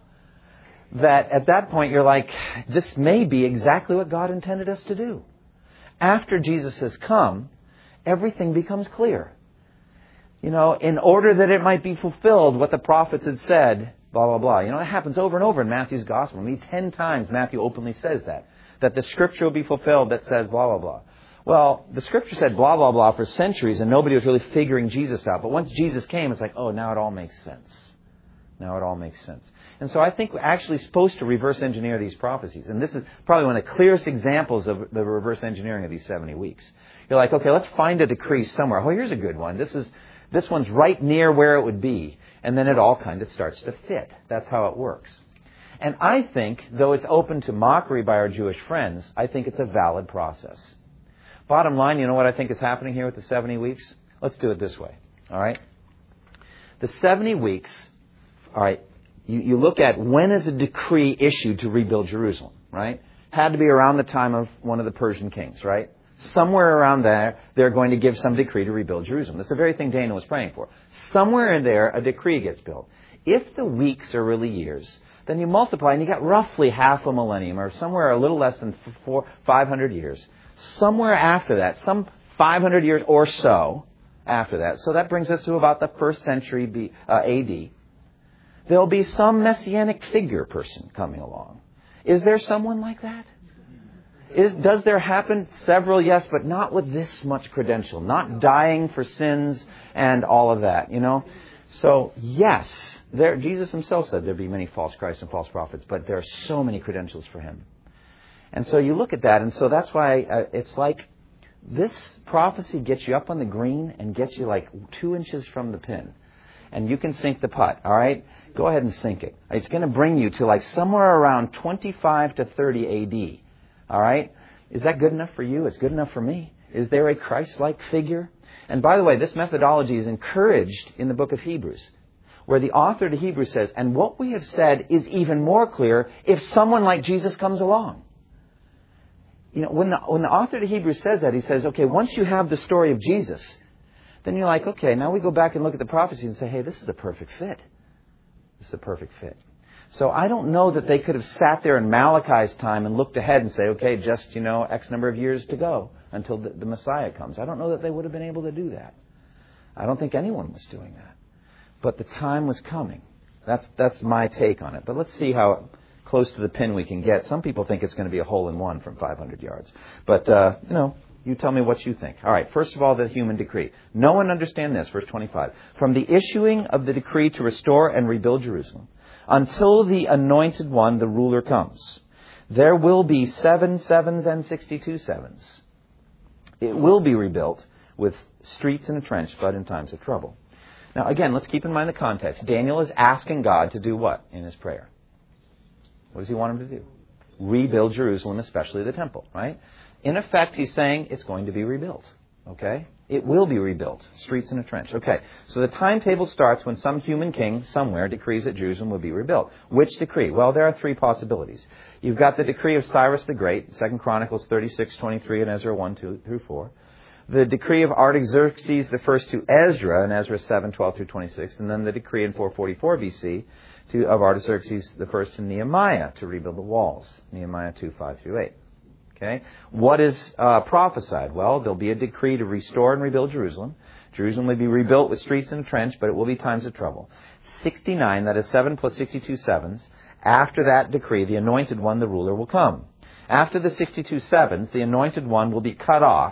that at that point you're like, this may be exactly what God intended us to do. After Jesus has come, everything becomes clear. You know, in order that it might be fulfilled, what the prophets had said, blah, blah, blah. You know, it happens over and over in Matthew's gospel. I mean, ten times Matthew openly says that, that the scripture will be fulfilled that says blah, blah, blah. Well, the scripture said blah, blah, blah for centuries, and nobody was really figuring Jesus out. But once Jesus came, it's like, oh, now it all makes sense. Now it all makes sense. And so I think we're actually supposed to reverse engineer these prophecies. And this is probably one of the clearest examples of the reverse engineering of these seventy weeks. You're like, okay, let's find a decree somewhere. Oh, here's a good one. This is this one's right near where it would be. And then it all kind of starts to fit. That's how it works. And I think, though it's open to mockery by our Jewish friends, I think it's a valid process. Bottom line, you know what I think is happening here with the seventy weeks? Let's do it this way. All right? The seventy weeks, all right, you, you look at when is a decree issued to rebuild Jerusalem, right? Had to be around the time of one of the Persian kings, right? Somewhere around there, they're going to give some decree to rebuild Jerusalem. That's the very thing Daniel was praying for. Somewhere in there, a decree gets built. If the weeks are really years, then you multiply and you got roughly half a millennium, or somewhere a little less than four, five hundred years. Somewhere after that, some five hundred years or so after that. So that brings us to about the first century B, uh, A D. There'll be some messianic figure person coming along. Is there someone like that? Is, does there happen? Several, yes, but not with this much credential. Not dying for sins and all of that, you know. So, yes, there, Jesus himself said there'd be many false Christs and false prophets, but there are so many credentials for him. And so you look at that, and so that's why uh, it's like this prophecy gets you up on the green and gets you like two inches from the pin. And you can sink the putt, all right? Go ahead and sink it. It's going to bring you to like somewhere around twenty-five to thirty A D. All right? Is that good enough for you? It's good enough for me. Is there a Christ-like figure? And by the way, this methodology is encouraged in the book of Hebrews, where the author to Hebrews says, and what we have said is even more clear if someone like Jesus comes along. You know, when the, when the author to Hebrews says that, he says, okay, once you have the story of Jesus, then you're like, okay, now we go back and look at the prophecy and say, hey, this is a perfect fit. This is a perfect fit. So I don't know that they could have sat there in Malachi's time and looked ahead and say, okay, just, you know, X number of years to go until the, the Messiah comes. I don't know that they would have been able to do that. I don't think anyone was doing that. But the time was coming. That's that's my take on it. But let's see how close to the pin we can get. Some people think it's going to be a hole in one from five hundred yards. But, uh, you know, you tell me what you think. All right, first of all, the human decree. No one understand this, verse twenty-five. From the issuing of the decree to restore and rebuild Jerusalem, until the anointed one, the ruler, comes, there will be seven sevens and sixty-two sevens. It will be rebuilt with streets and a trench, but in times of trouble. Now, again, let's keep in mind the context. Daniel is asking God to do what in his prayer? What does he want him to do? Rebuild Jerusalem, especially the temple, right? In effect, he's saying it's going to be rebuilt, okay? It will be rebuilt, streets and a trench. Okay, so the timetable starts when some human king somewhere decrees that Jerusalem will be rebuilt. Which decree? Well, there are three possibilities. You've got the decree of Cyrus the Great, Second Chronicles thirty-six twenty-three and Ezra one, two through four. The decree of Artaxerxes the First to Ezra in Ezra seven, twelve through twenty-six. And then the decree in four forty-four B C to, of Artaxerxes the First to Nehemiah to rebuild the walls, Nehemiah two, five through eight. Okay. What is uh, prophesied? Well, there'll be a decree to restore and rebuild Jerusalem. Jerusalem will be rebuilt with streets and a trench, but it will be times of trouble. sixty-nine, that is seven plus sixty-two sevens. After that decree, the anointed one, the ruler, will come. After the sixty-two sevens, the anointed one will be cut off.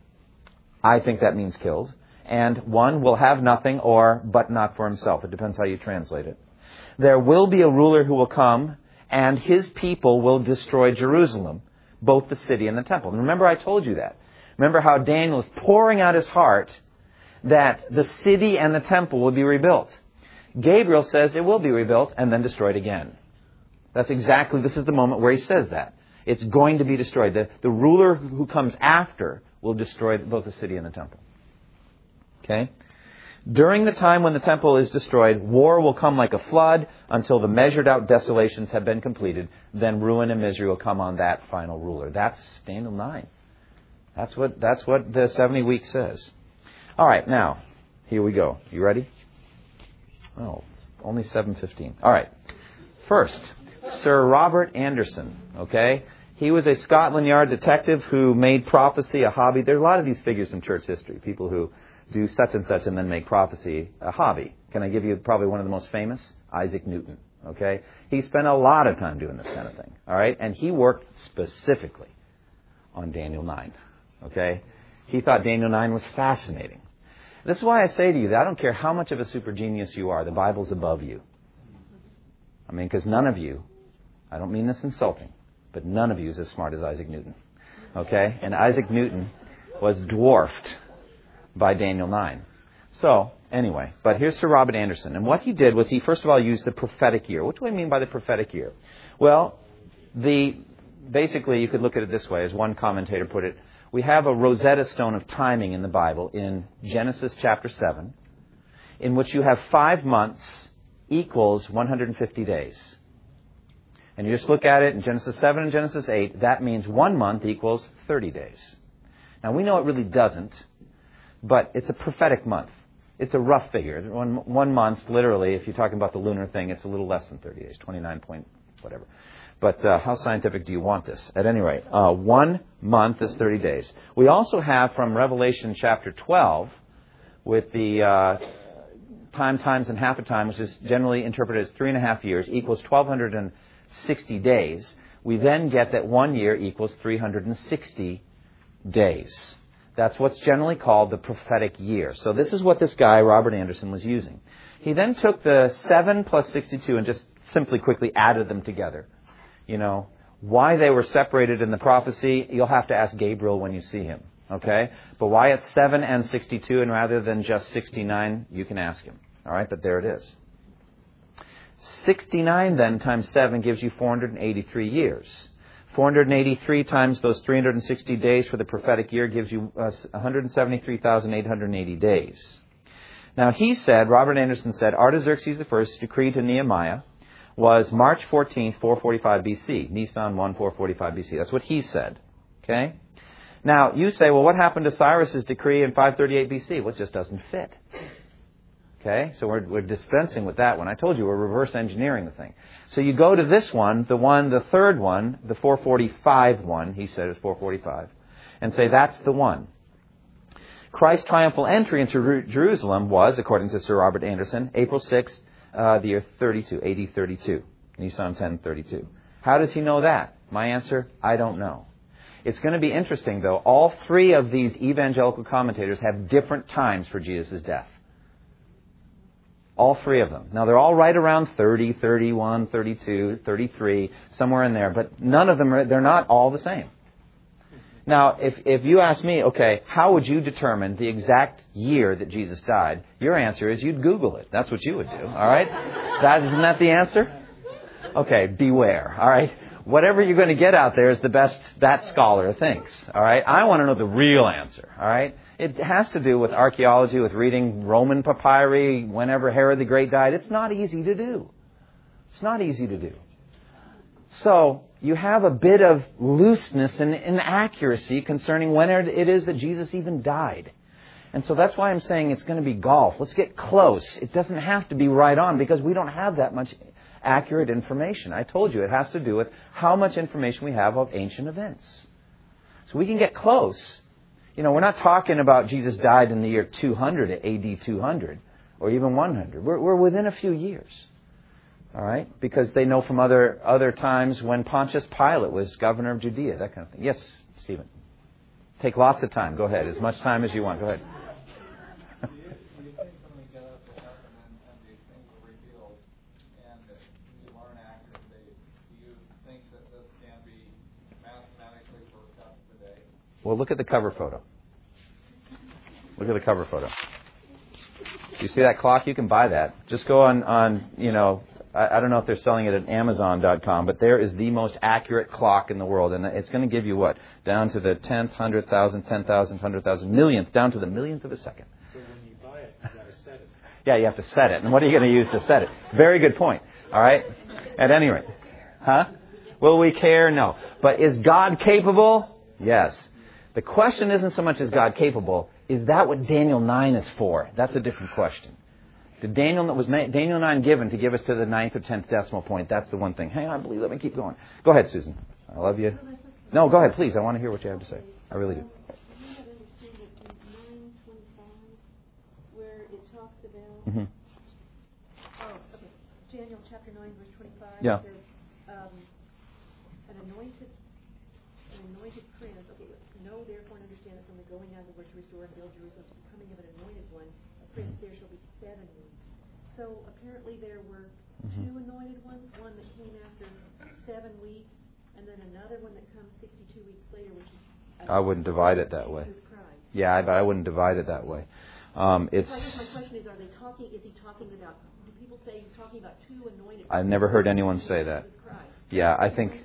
I think that means killed. And one will have nothing or but not for himself. It depends how you translate it. There will be a ruler who will come, and his people will destroy Jerusalem, both the city and the temple. And remember, I told you that. Remember how Daniel is pouring out his heart that the city and the temple will be rebuilt. Gabriel says it will be rebuilt and then destroyed again. That's exactly, this is the moment where he says that. It's going to be destroyed. The, the ruler who comes after will destroy both the city and the temple. Okay? During the time when the temple is destroyed, war will come like a flood until the measured out desolations have been completed. Then ruin and misery will come on that final ruler. That's Daniel nine. That's what, that's what the seventy weeks says. All right, now, here we go. You ready? Oh, it's only seven fifteen. All right. First, Sir Robert Anderson, okay? He was a Scotland Yard detective who made prophecy a hobby. There are a lot of these figures in church history, people who do such and such and then make prophecy a hobby. Can I give you probably one of the most famous? Isaac Newton, okay? He spent a lot of time doing this kind of thing, all right? And he worked specifically on Daniel nine, okay? He thought Daniel nine was fascinating. This is why I say to you that I don't care how much of a super genius you are, the Bible's above you. I mean, because none of you, I don't mean this insulting, but none of you is as smart as Isaac Newton, okay? And Isaac Newton was dwarfed by Daniel nine. So, anyway, but here's Sir Robert Anderson. And what he did was he, first of all, used the prophetic year. What do I mean by the prophetic year? Well, the basically, you could look at it this way, as one commentator put it. We have a Rosetta Stone of timing in the Bible in Genesis chapter seven, in which you have five months equals one hundred fifty days. And you just look at it in Genesis seven and Genesis eight, that means one month equals thirty days. Now, we know it really doesn't, but it's a prophetic month. It's a rough figure. One, one month, literally, if you're talking about the lunar thing, it's a little less than thirty days, twenty-nine point whatever. But uh, how scientific do you want this? At any rate, uh, one month is thirty days. We also have from Revelation chapter twelve, with the uh, time times and half a time, which is generally interpreted as three and a half years, equals twelve sixty days. We then get that one year equals three hundred sixty days. That's what's generally called the prophetic year. So this is what this guy, Robert Anderson, was using. He then took the seven plus sixty-two and just simply quickly added them together. You know, why they were separated in the prophecy, you'll have to ask Gabriel when you see him. Okay? But why it's seven and sixty-two and rather than just sixty-nine, you can ask him. All right? But there it is. sixty-nine then times seven gives you four hundred eighty-three years. four hundred eighty-three times those three hundred sixty days for the prophetic year gives you uh, one hundred seventy-three thousand eight hundred eighty days. Now he said, Robert Anderson said, Artaxerxes the First's decree to Nehemiah was March fourteenth, four forty-five B C. Nisan one, four forty-five B C. That's what he said. Okay? Now, you say, well, what happened to Cyrus's decree in five thirty-eight B C? Well, it just doesn't fit. Okay? So we're, we're dispensing with that one. I told you we're reverse engineering the thing. So you go to this one, the one, the third one, the four forty-five one, he said is four forty-five, and say that's the one. Christ's triumphal entry into Jerusalem was, according to Sir Robert Anderson, April sixth, uh, the year thirty-two, A D thirty-two, Nisan ten thirty-two. How does he know that? My answer, I don't know. It's going to be interesting, though. All three of these evangelical commentators have different times for Jesus' death. All three of them. Now, they're all right around thirty, thirty-one, thirty-two, thirty-three, somewhere in there. But none of them, are, they're not all the same. Now, if, if you ask me, okay, how would you determine the exact year that Jesus died? Your answer is you'd Google it. That's what you would do, all right? That, isn't that the answer? Okay, beware, all right? Whatever you're going to get out there is the best that scholar thinks, all right? I want to know the real answer, all right? It has to do with archaeology, with reading Roman papyri, whenever Herod the Great died. It's not easy to do. It's not easy to do. So you have a bit of looseness and inaccuracy concerning when it is that Jesus even died. And so that's why I'm saying it's going to be golf. Let's get close. It doesn't have to be right on because we don't have that much accurate information. I told you it has to do with how much information we have of ancient events. So we can get close. You know, we're not talking about Jesus died in the year two hundred, A D two hundred, or even one hundred. We're, we're within a few years. All right? Because they know from other other times when Pontius Pilate was governor of Judea, that kind of thing. Yes, Stephen. Take lots of time. Go ahead. As much time as you want. Go ahead. Do you, do you think something get up to heaven and, and these things are revealed and you learn accurate dates? Do you think that this can be mathematically worked out today? Well, look at the cover photo. Look at the cover photo. You see that clock? You can buy that. Just go on, on you know, I, I don't know if they're selling it at Amazon dot com, but there is the most accurate clock in the world. And it's going to give you what? Down to the tenth, hundred thousand, ten thousand, hundred thousand, millionth, down to the millionth of a second. But when you buy it, you've got to set it. Yeah, you have to set it. And what are you going to use to set it? Very good point. All right? At any rate. Huh? Will we care? No. But is God capable? Yes. The question isn't so much is God capable. Is that what Daniel nine is for? That's a different question. Did Daniel, was Daniel nine given to give us to the ninth or tenth decimal point? That's the one thing. Hang on, I believe. Let me keep going. Go ahead, Susan. I love you. No, go ahead, please. I want to hear what you have to say. I really do. Mm-hmm. Oh, okay. Daniel chapter nine, verse twenty-five. Yeah. Says, um, an anointed, an anointed prince. Okay, know therefore and understand that from the going out of the word to restore and build Jerusalem to the coming of an anointed one, a prince there shall be seven weeks. So apparently there were mm-hmm. two anointed ones, one that came after seven weeks, and then another one that comes sixty-two weeks later, which is. I wouldn't divide it that way. Yeah, but I wouldn't divide it that way. Um, it's. So I guess my question is: Are they talking? Is he talking about? Do people say he's talking about two anointed? I've never heard anyone say that. Yeah, I think.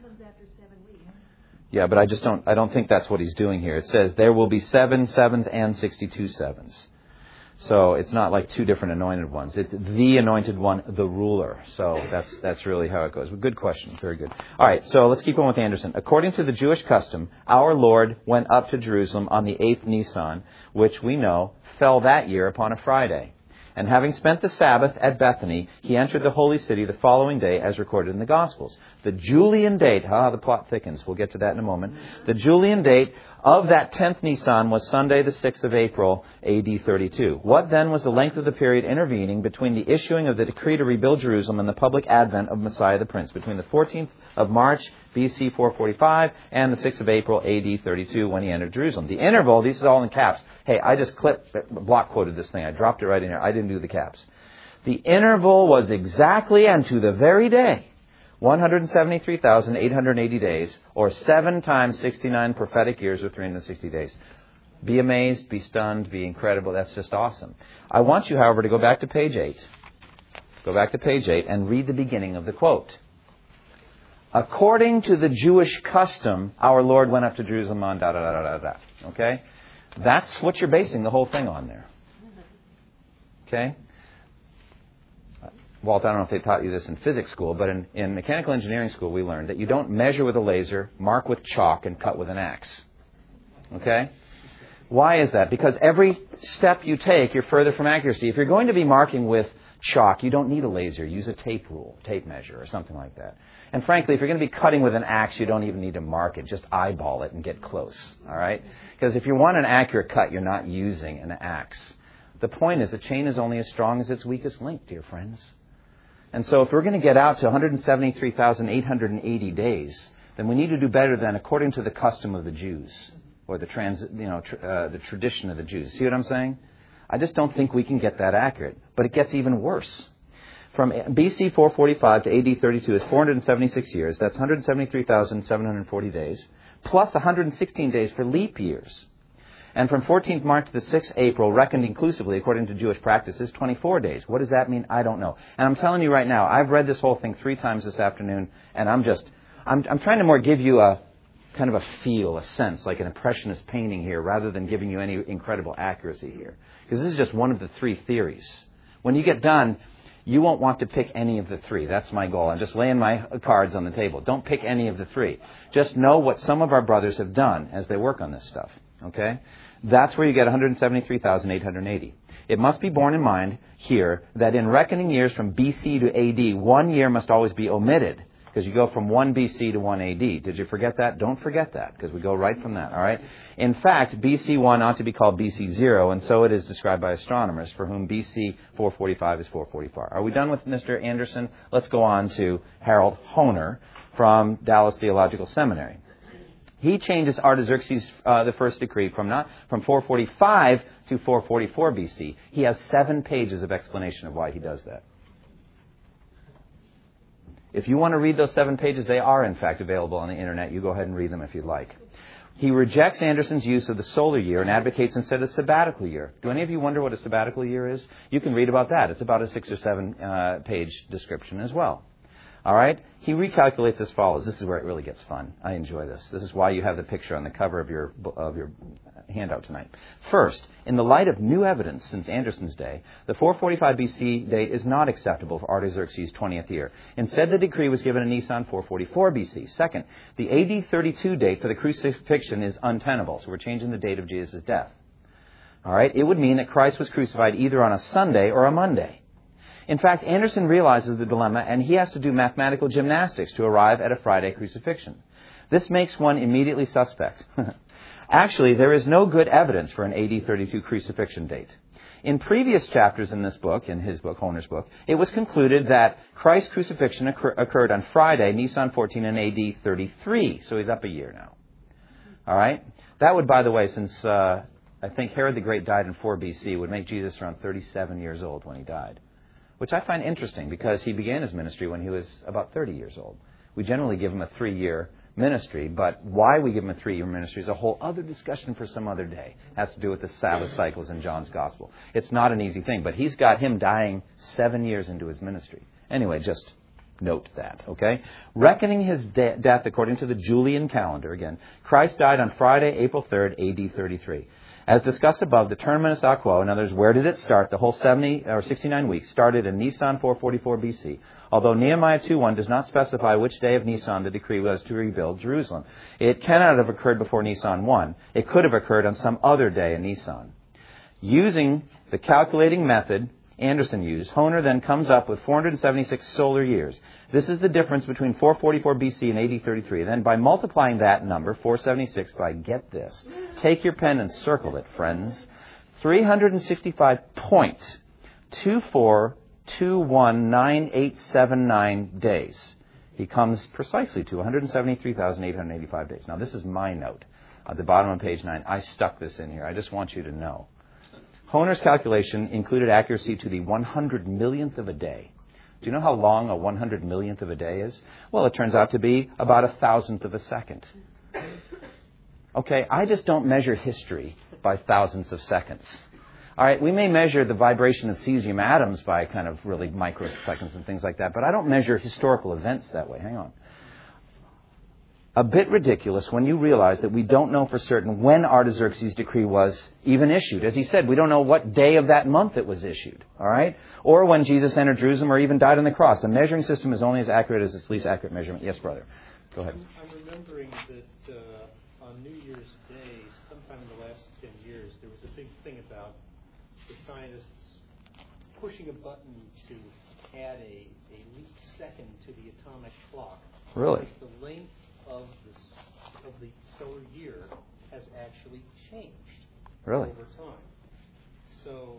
Yeah, but I just don't. I don't think that's what he's doing here. It says there will be seven sevens and sixty-two sevens. So it's not like two different anointed ones. It's the anointed one, the ruler. So that's that's really how it goes. Good question. Very good. All right, so let's keep on with Anderson. According to the Jewish custom, our Lord went up to Jerusalem on the eighth Nisan, which we know fell that year upon a Friday. And having spent the Sabbath at Bethany, he entered the holy city the following day as recorded in the Gospels. The Julian date, ah, the plot thickens. We'll get to that in a moment. The Julian date of that tenth Nisan was Sunday the sixth of April, A D thirty-two. What then was the length of the period intervening between the issuing of the decree to rebuild Jerusalem and the public advent of Messiah the Prince? Between the fourteenth of March, B C four forty-five, and the sixth of April, A D thirty-two, when he entered Jerusalem. The interval, these are all in caps. Hey, I just clipped, block quoted this thing. I dropped it right in here. I didn't do the caps. The interval was exactly and to the very day, one hundred seventy-three thousand eight hundred eighty days, or seven times sixty-nine prophetic years, or three hundred sixty days. Be amazed, be stunned, be incredible. That's just awesome. I want you, however, to go back to page eight. Go back to page eight and read the beginning of the quote. According to the Jewish custom, our Lord went up to Jerusalem on da da da da da da. Okay? That's what you're basing the whole thing on there. Okay? Walt, I don't know if they taught you this in physics school, but in, in mechanical engineering school we learned that you don't measure with a laser, mark with chalk, and cut with an axe. Okay? Why is that? Because every step you take, you're further from accuracy. If you're going to be marking with chalk, you don't need a laser. Use a tape rule, tape measure, or something like that. And frankly, if you're going to be cutting with an axe, you don't even need to mark it. Just eyeball it and get close. All right? Because if you want an accurate cut, you're not using an axe. The point is, a chain is only as strong as its weakest link, dear friends. And so if we're going to get out to one hundred seventy-three thousand eight hundred eighty days, then we need to do better than according to the custom of the Jews, or the trans, you know, tr- uh, the tradition of the Jews. See what I'm saying? I just don't think we can get that accurate. But it gets even worse. From B C four forty-five to A D thirty-two is four hundred seventy-six years. That's one hundred seventy-three thousand seven hundred forty days, plus one hundred sixteen days for leap years. And from fourteenth March to the sixth of April, reckoned inclusively according to Jewish practice, is twenty-four days. What does that mean? I don't know. And I'm telling you right now, I've read this whole thing three times this afternoon, and I'm just, I'm, I'm trying to more give you a kind of a feel, a sense, like an impressionist painting here, rather than giving you any incredible accuracy here. Because this is just one of the three theories. When you get done, you won't want to pick any of the three. That's my goal. I'm just laying my cards on the table. Don't pick any of the three. Just know what some of our brothers have done as they work on this stuff. Okay? That's where you get one hundred seventy-three thousand eight hundred eighty. It must be borne in mind here that in reckoning years from B C to A D, one year must always be omitted. Because you go from one B C to one A D. Did you forget that? Don't forget that, because we go right from that, all right? In fact, B C one ought to be called B C zero, and so it is described by astronomers, for whom B C four forty-five is four forty-four. Are we done with Mister Anderson? Let's go on to Harold Hoehner from Dallas Theological Seminary. He changes Artaxerxes uh, the first decree from not from four forty-five to four forty-four B C. He has seven pages of explanation of why he does that. If you want to read those seven pages, they are, in fact, available on the Internet. You go ahead and read them if you'd like. He rejects Anderson's use of the solar year and advocates instead a sabbatical year. Do any of you wonder what a sabbatical year is? You can read about that. It's about a six or seven uh, page description as well. All right? He recalculates as follows. This is where it really gets fun. I enjoy this. This is why you have the picture on the cover of your of your handout tonight. First, in the light of new evidence since Anderson's day, the four forty-five B C date is not acceptable for Artaxerxes' twentieth year. Instead, the decree was given in Nisan four forty-four B C. Second, the A D thirty-two date for the crucifixion is untenable, so we're changing the date of Jesus' death. All right? It would mean that Christ was crucified either on a Sunday or a Monday. In fact, Anderson realizes the dilemma, and he has to do mathematical gymnastics to arrive at a Friday crucifixion. This makes one immediately suspect. Actually, there is no good evidence for an A D thirty-two crucifixion date. In previous chapters in this book, in his book, Honer's book, it was concluded that Christ's crucifixion occur- occurred on Friday, Nisan fourteen, in A D thirty-three. So he's up a year now. All right? That would, by the way, since uh, I think Herod the Great died in four B C, would make Jesus around thirty-seven years old when he died, which I find interesting because he began his ministry when he was about thirty years old. We generally give him a three-year ministry, but why we give him a three-year ministry is a whole other discussion for some other day. It has to do with the Sabbath cycles in John's Gospel. It's not an easy thing, but he's got him dying seven years into his ministry. Anyway, just note that, okay? Reckoning his de- death according to the Julian calendar, again, Christ died on Friday, April third, A D thirty-three. As discussed above, the terminus a quo, in other words, where did it start? The whole seventy or sixty-nine weeks started in Nisan four forty-four B C. Although Nehemiah two one does not specify which day of Nisan the decree was to rebuild Jerusalem. It cannot have occurred before Nisan one. It could have occurred on some other day in Nisan. Using the calculating method Anderson used, Honer then comes up with four hundred seventy-six solar years. This is the difference between four forty-four B C and A D thirty-three. Then by multiplying that number, four seventy-six, by, get this, take your pen and circle it, friends, three hundred sixty-five point two four two one nine eight seven nine days. He comes precisely to one hundred seventy-three thousand eight hundred eighty-five days. Now, this is my note at the bottom of page nine. I stuck this in here. I just want you to know. Honer's calculation included accuracy to the one hundred millionth of a day. Do you know how long a one hundred millionth of a day is? Well, it turns out to be about a thousandth of a second. Okay, I just don't measure history by thousandths of seconds. All right, we may measure the vibration of cesium atoms by kind of really microseconds and things like that, but I don't measure historical events that way. Hang on. A bit ridiculous when you realize that we don't know for certain when Artaxerxes' decree was even issued. As he said, we don't know what day of that month it was issued, all right? Or when Jesus entered Jerusalem or even died on the cross. The measuring system is only as accurate as its least accurate measurement. Yes, brother. Go ahead. I'm remembering that uh, on New Year's Day, sometime in the last ten years, there was a big thing about the scientists pushing a button to add a, a leap second to the atomic clock. Really? Because the length of the, of the solar year has actually changed really? over time. So...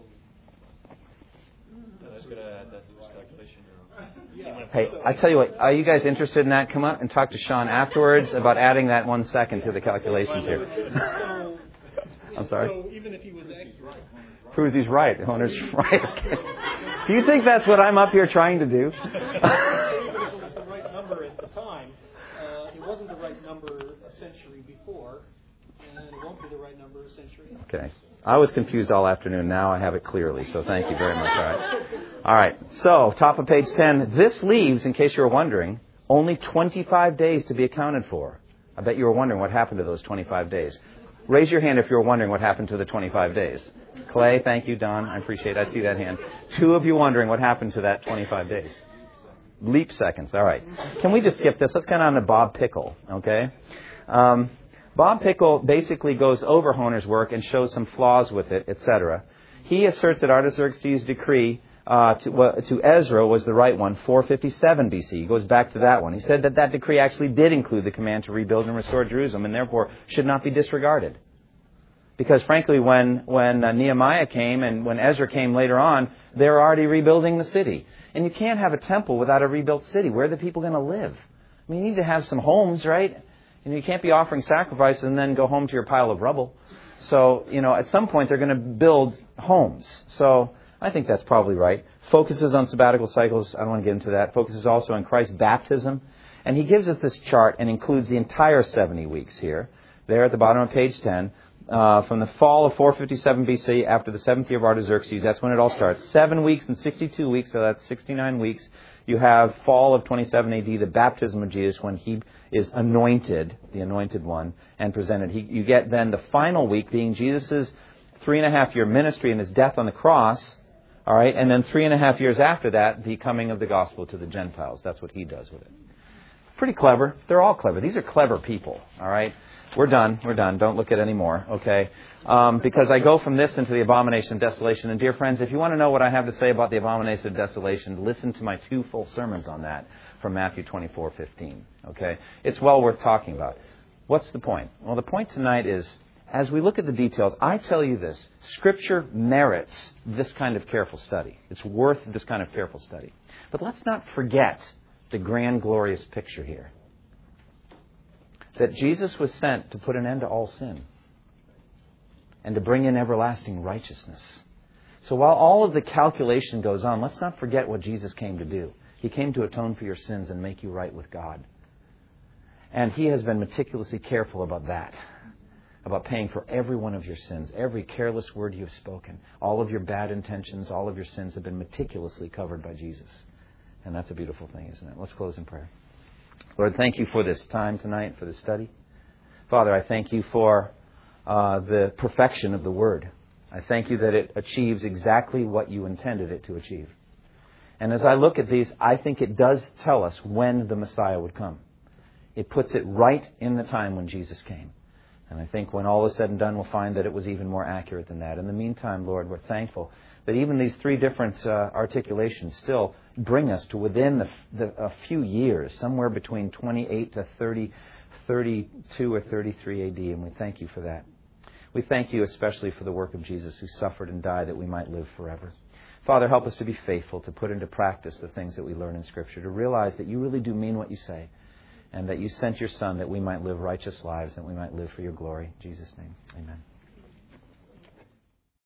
I was going to add that to this calculation. Yeah. Hey, I tell you what, are you guys interested in that? Come up and talk to Sean afterwards about adding that one second to the calculations here. So, I'm sorry? So even if he was accurate... Proves he's right. Honer's right. Okay. Do you think that's what I'm up here trying to do? Even if it was the right number at the time, uh, it wasn't the right number a century before, and it won't be the right number a century after. Okay. I was confused all afternoon. Now I have it clearly, so thank you very much. All right. All right. So, top of page ten. This leaves, in case you were wondering, only twenty-five days to be accounted for. I bet you were wondering what happened to those twenty-five days. Raise your hand if you were wondering what happened to the twenty-five days. Clay, thank you. Don, I appreciate it. I see that hand. Two of you wondering what happened to that twenty-five days. Leap seconds. All right. Can we just skip this? Let's get on to Bob Pickle, okay? Um, Bob Pickle basically goes over Honer's work and shows some flaws with it, et cetera. He asserts that Artaxerxes' decree uh, to, uh, to Ezra was the right one, four fifty-seven B C. He goes back to that one. He said that that decree actually did include the command to rebuild and restore Jerusalem and therefore should not be disregarded. Because frankly, when, when uh, Nehemiah came and when Ezra came later on, they were already rebuilding the city. And you can't have a temple without a rebuilt city. Where are the people going to live? I mean, you need to have some homes, right? And you can't be offering sacrifices and then go home to your pile of rubble. So, you know, at some point they're going to build homes. So I think that's probably right. Focuses on sabbatical cycles. I don't want to get into that. Focuses also on Christ's baptism. And he gives us this chart and includes the entire seventy weeks here. There at the bottom of page ten. uh, from the fall of four fifty-seven B C, after the seventh year of Artaxerxes, that's when it all starts. Seven weeks and sixty-two weeks, so that's sixty-nine weeks. You have fall of twenty-seven A D, the baptism of Jesus, when he is anointed, the anointed one, and presented. He, you get then the final week being Jesus' three and a half year ministry and his death on the cross. All right, and then three and a half years after that, the coming of the gospel to the Gentiles. That's what he does with it. Pretty clever. They're all clever. These are clever people. All right, we're done. We're done. Don't look at any more. Okay, um, because I go from this into the abomination of desolation. And dear friends, if you want to know what I have to say about the abomination of desolation, listen to my two full sermons on that from Matthew twenty-four fifteen. Okay, it's well worth talking about. What's the point? Well, the point tonight is, as we look at the details, I tell you this, Scripture merits this kind of careful study. It's worth this kind of careful study. But let's not forget the grand, glorious picture here. That Jesus was sent to put an end to all sin and to bring in everlasting righteousness. So while all of the calculation goes on, let's not forget what Jesus came to do. He came to atone for your sins and make you right with God. And He has been meticulously careful about that. About paying for every one of your sins, every careless word you've spoken, all of your bad intentions, all of your sins have been meticulously covered by Jesus. And that's a beautiful thing, isn't it? Let's close in prayer. Lord, thank you for this time tonight, for this study. Father, I thank you for uh, the perfection of the Word. I thank you that it achieves exactly what you intended it to achieve. And as I look at these, I think it does tell us when the Messiah would come. It puts it right in the time when Jesus came. And I think when all is said and done, we'll find that it was even more accurate than that. In the meantime, Lord, we're thankful that even these three different uh, articulations still bring us to within the, the, a few years, somewhere between twenty-eight to thirty, thirty-two or thirty-three A D, and we thank you for that. We thank you especially for the work of Jesus who suffered and died that we might live forever. Father, help us to be faithful, to put into practice the things that we learn in Scripture, to realize that you really do mean what you say, and that you sent your Son that we might live righteous lives, that we might live for your glory. In Jesus' name, amen.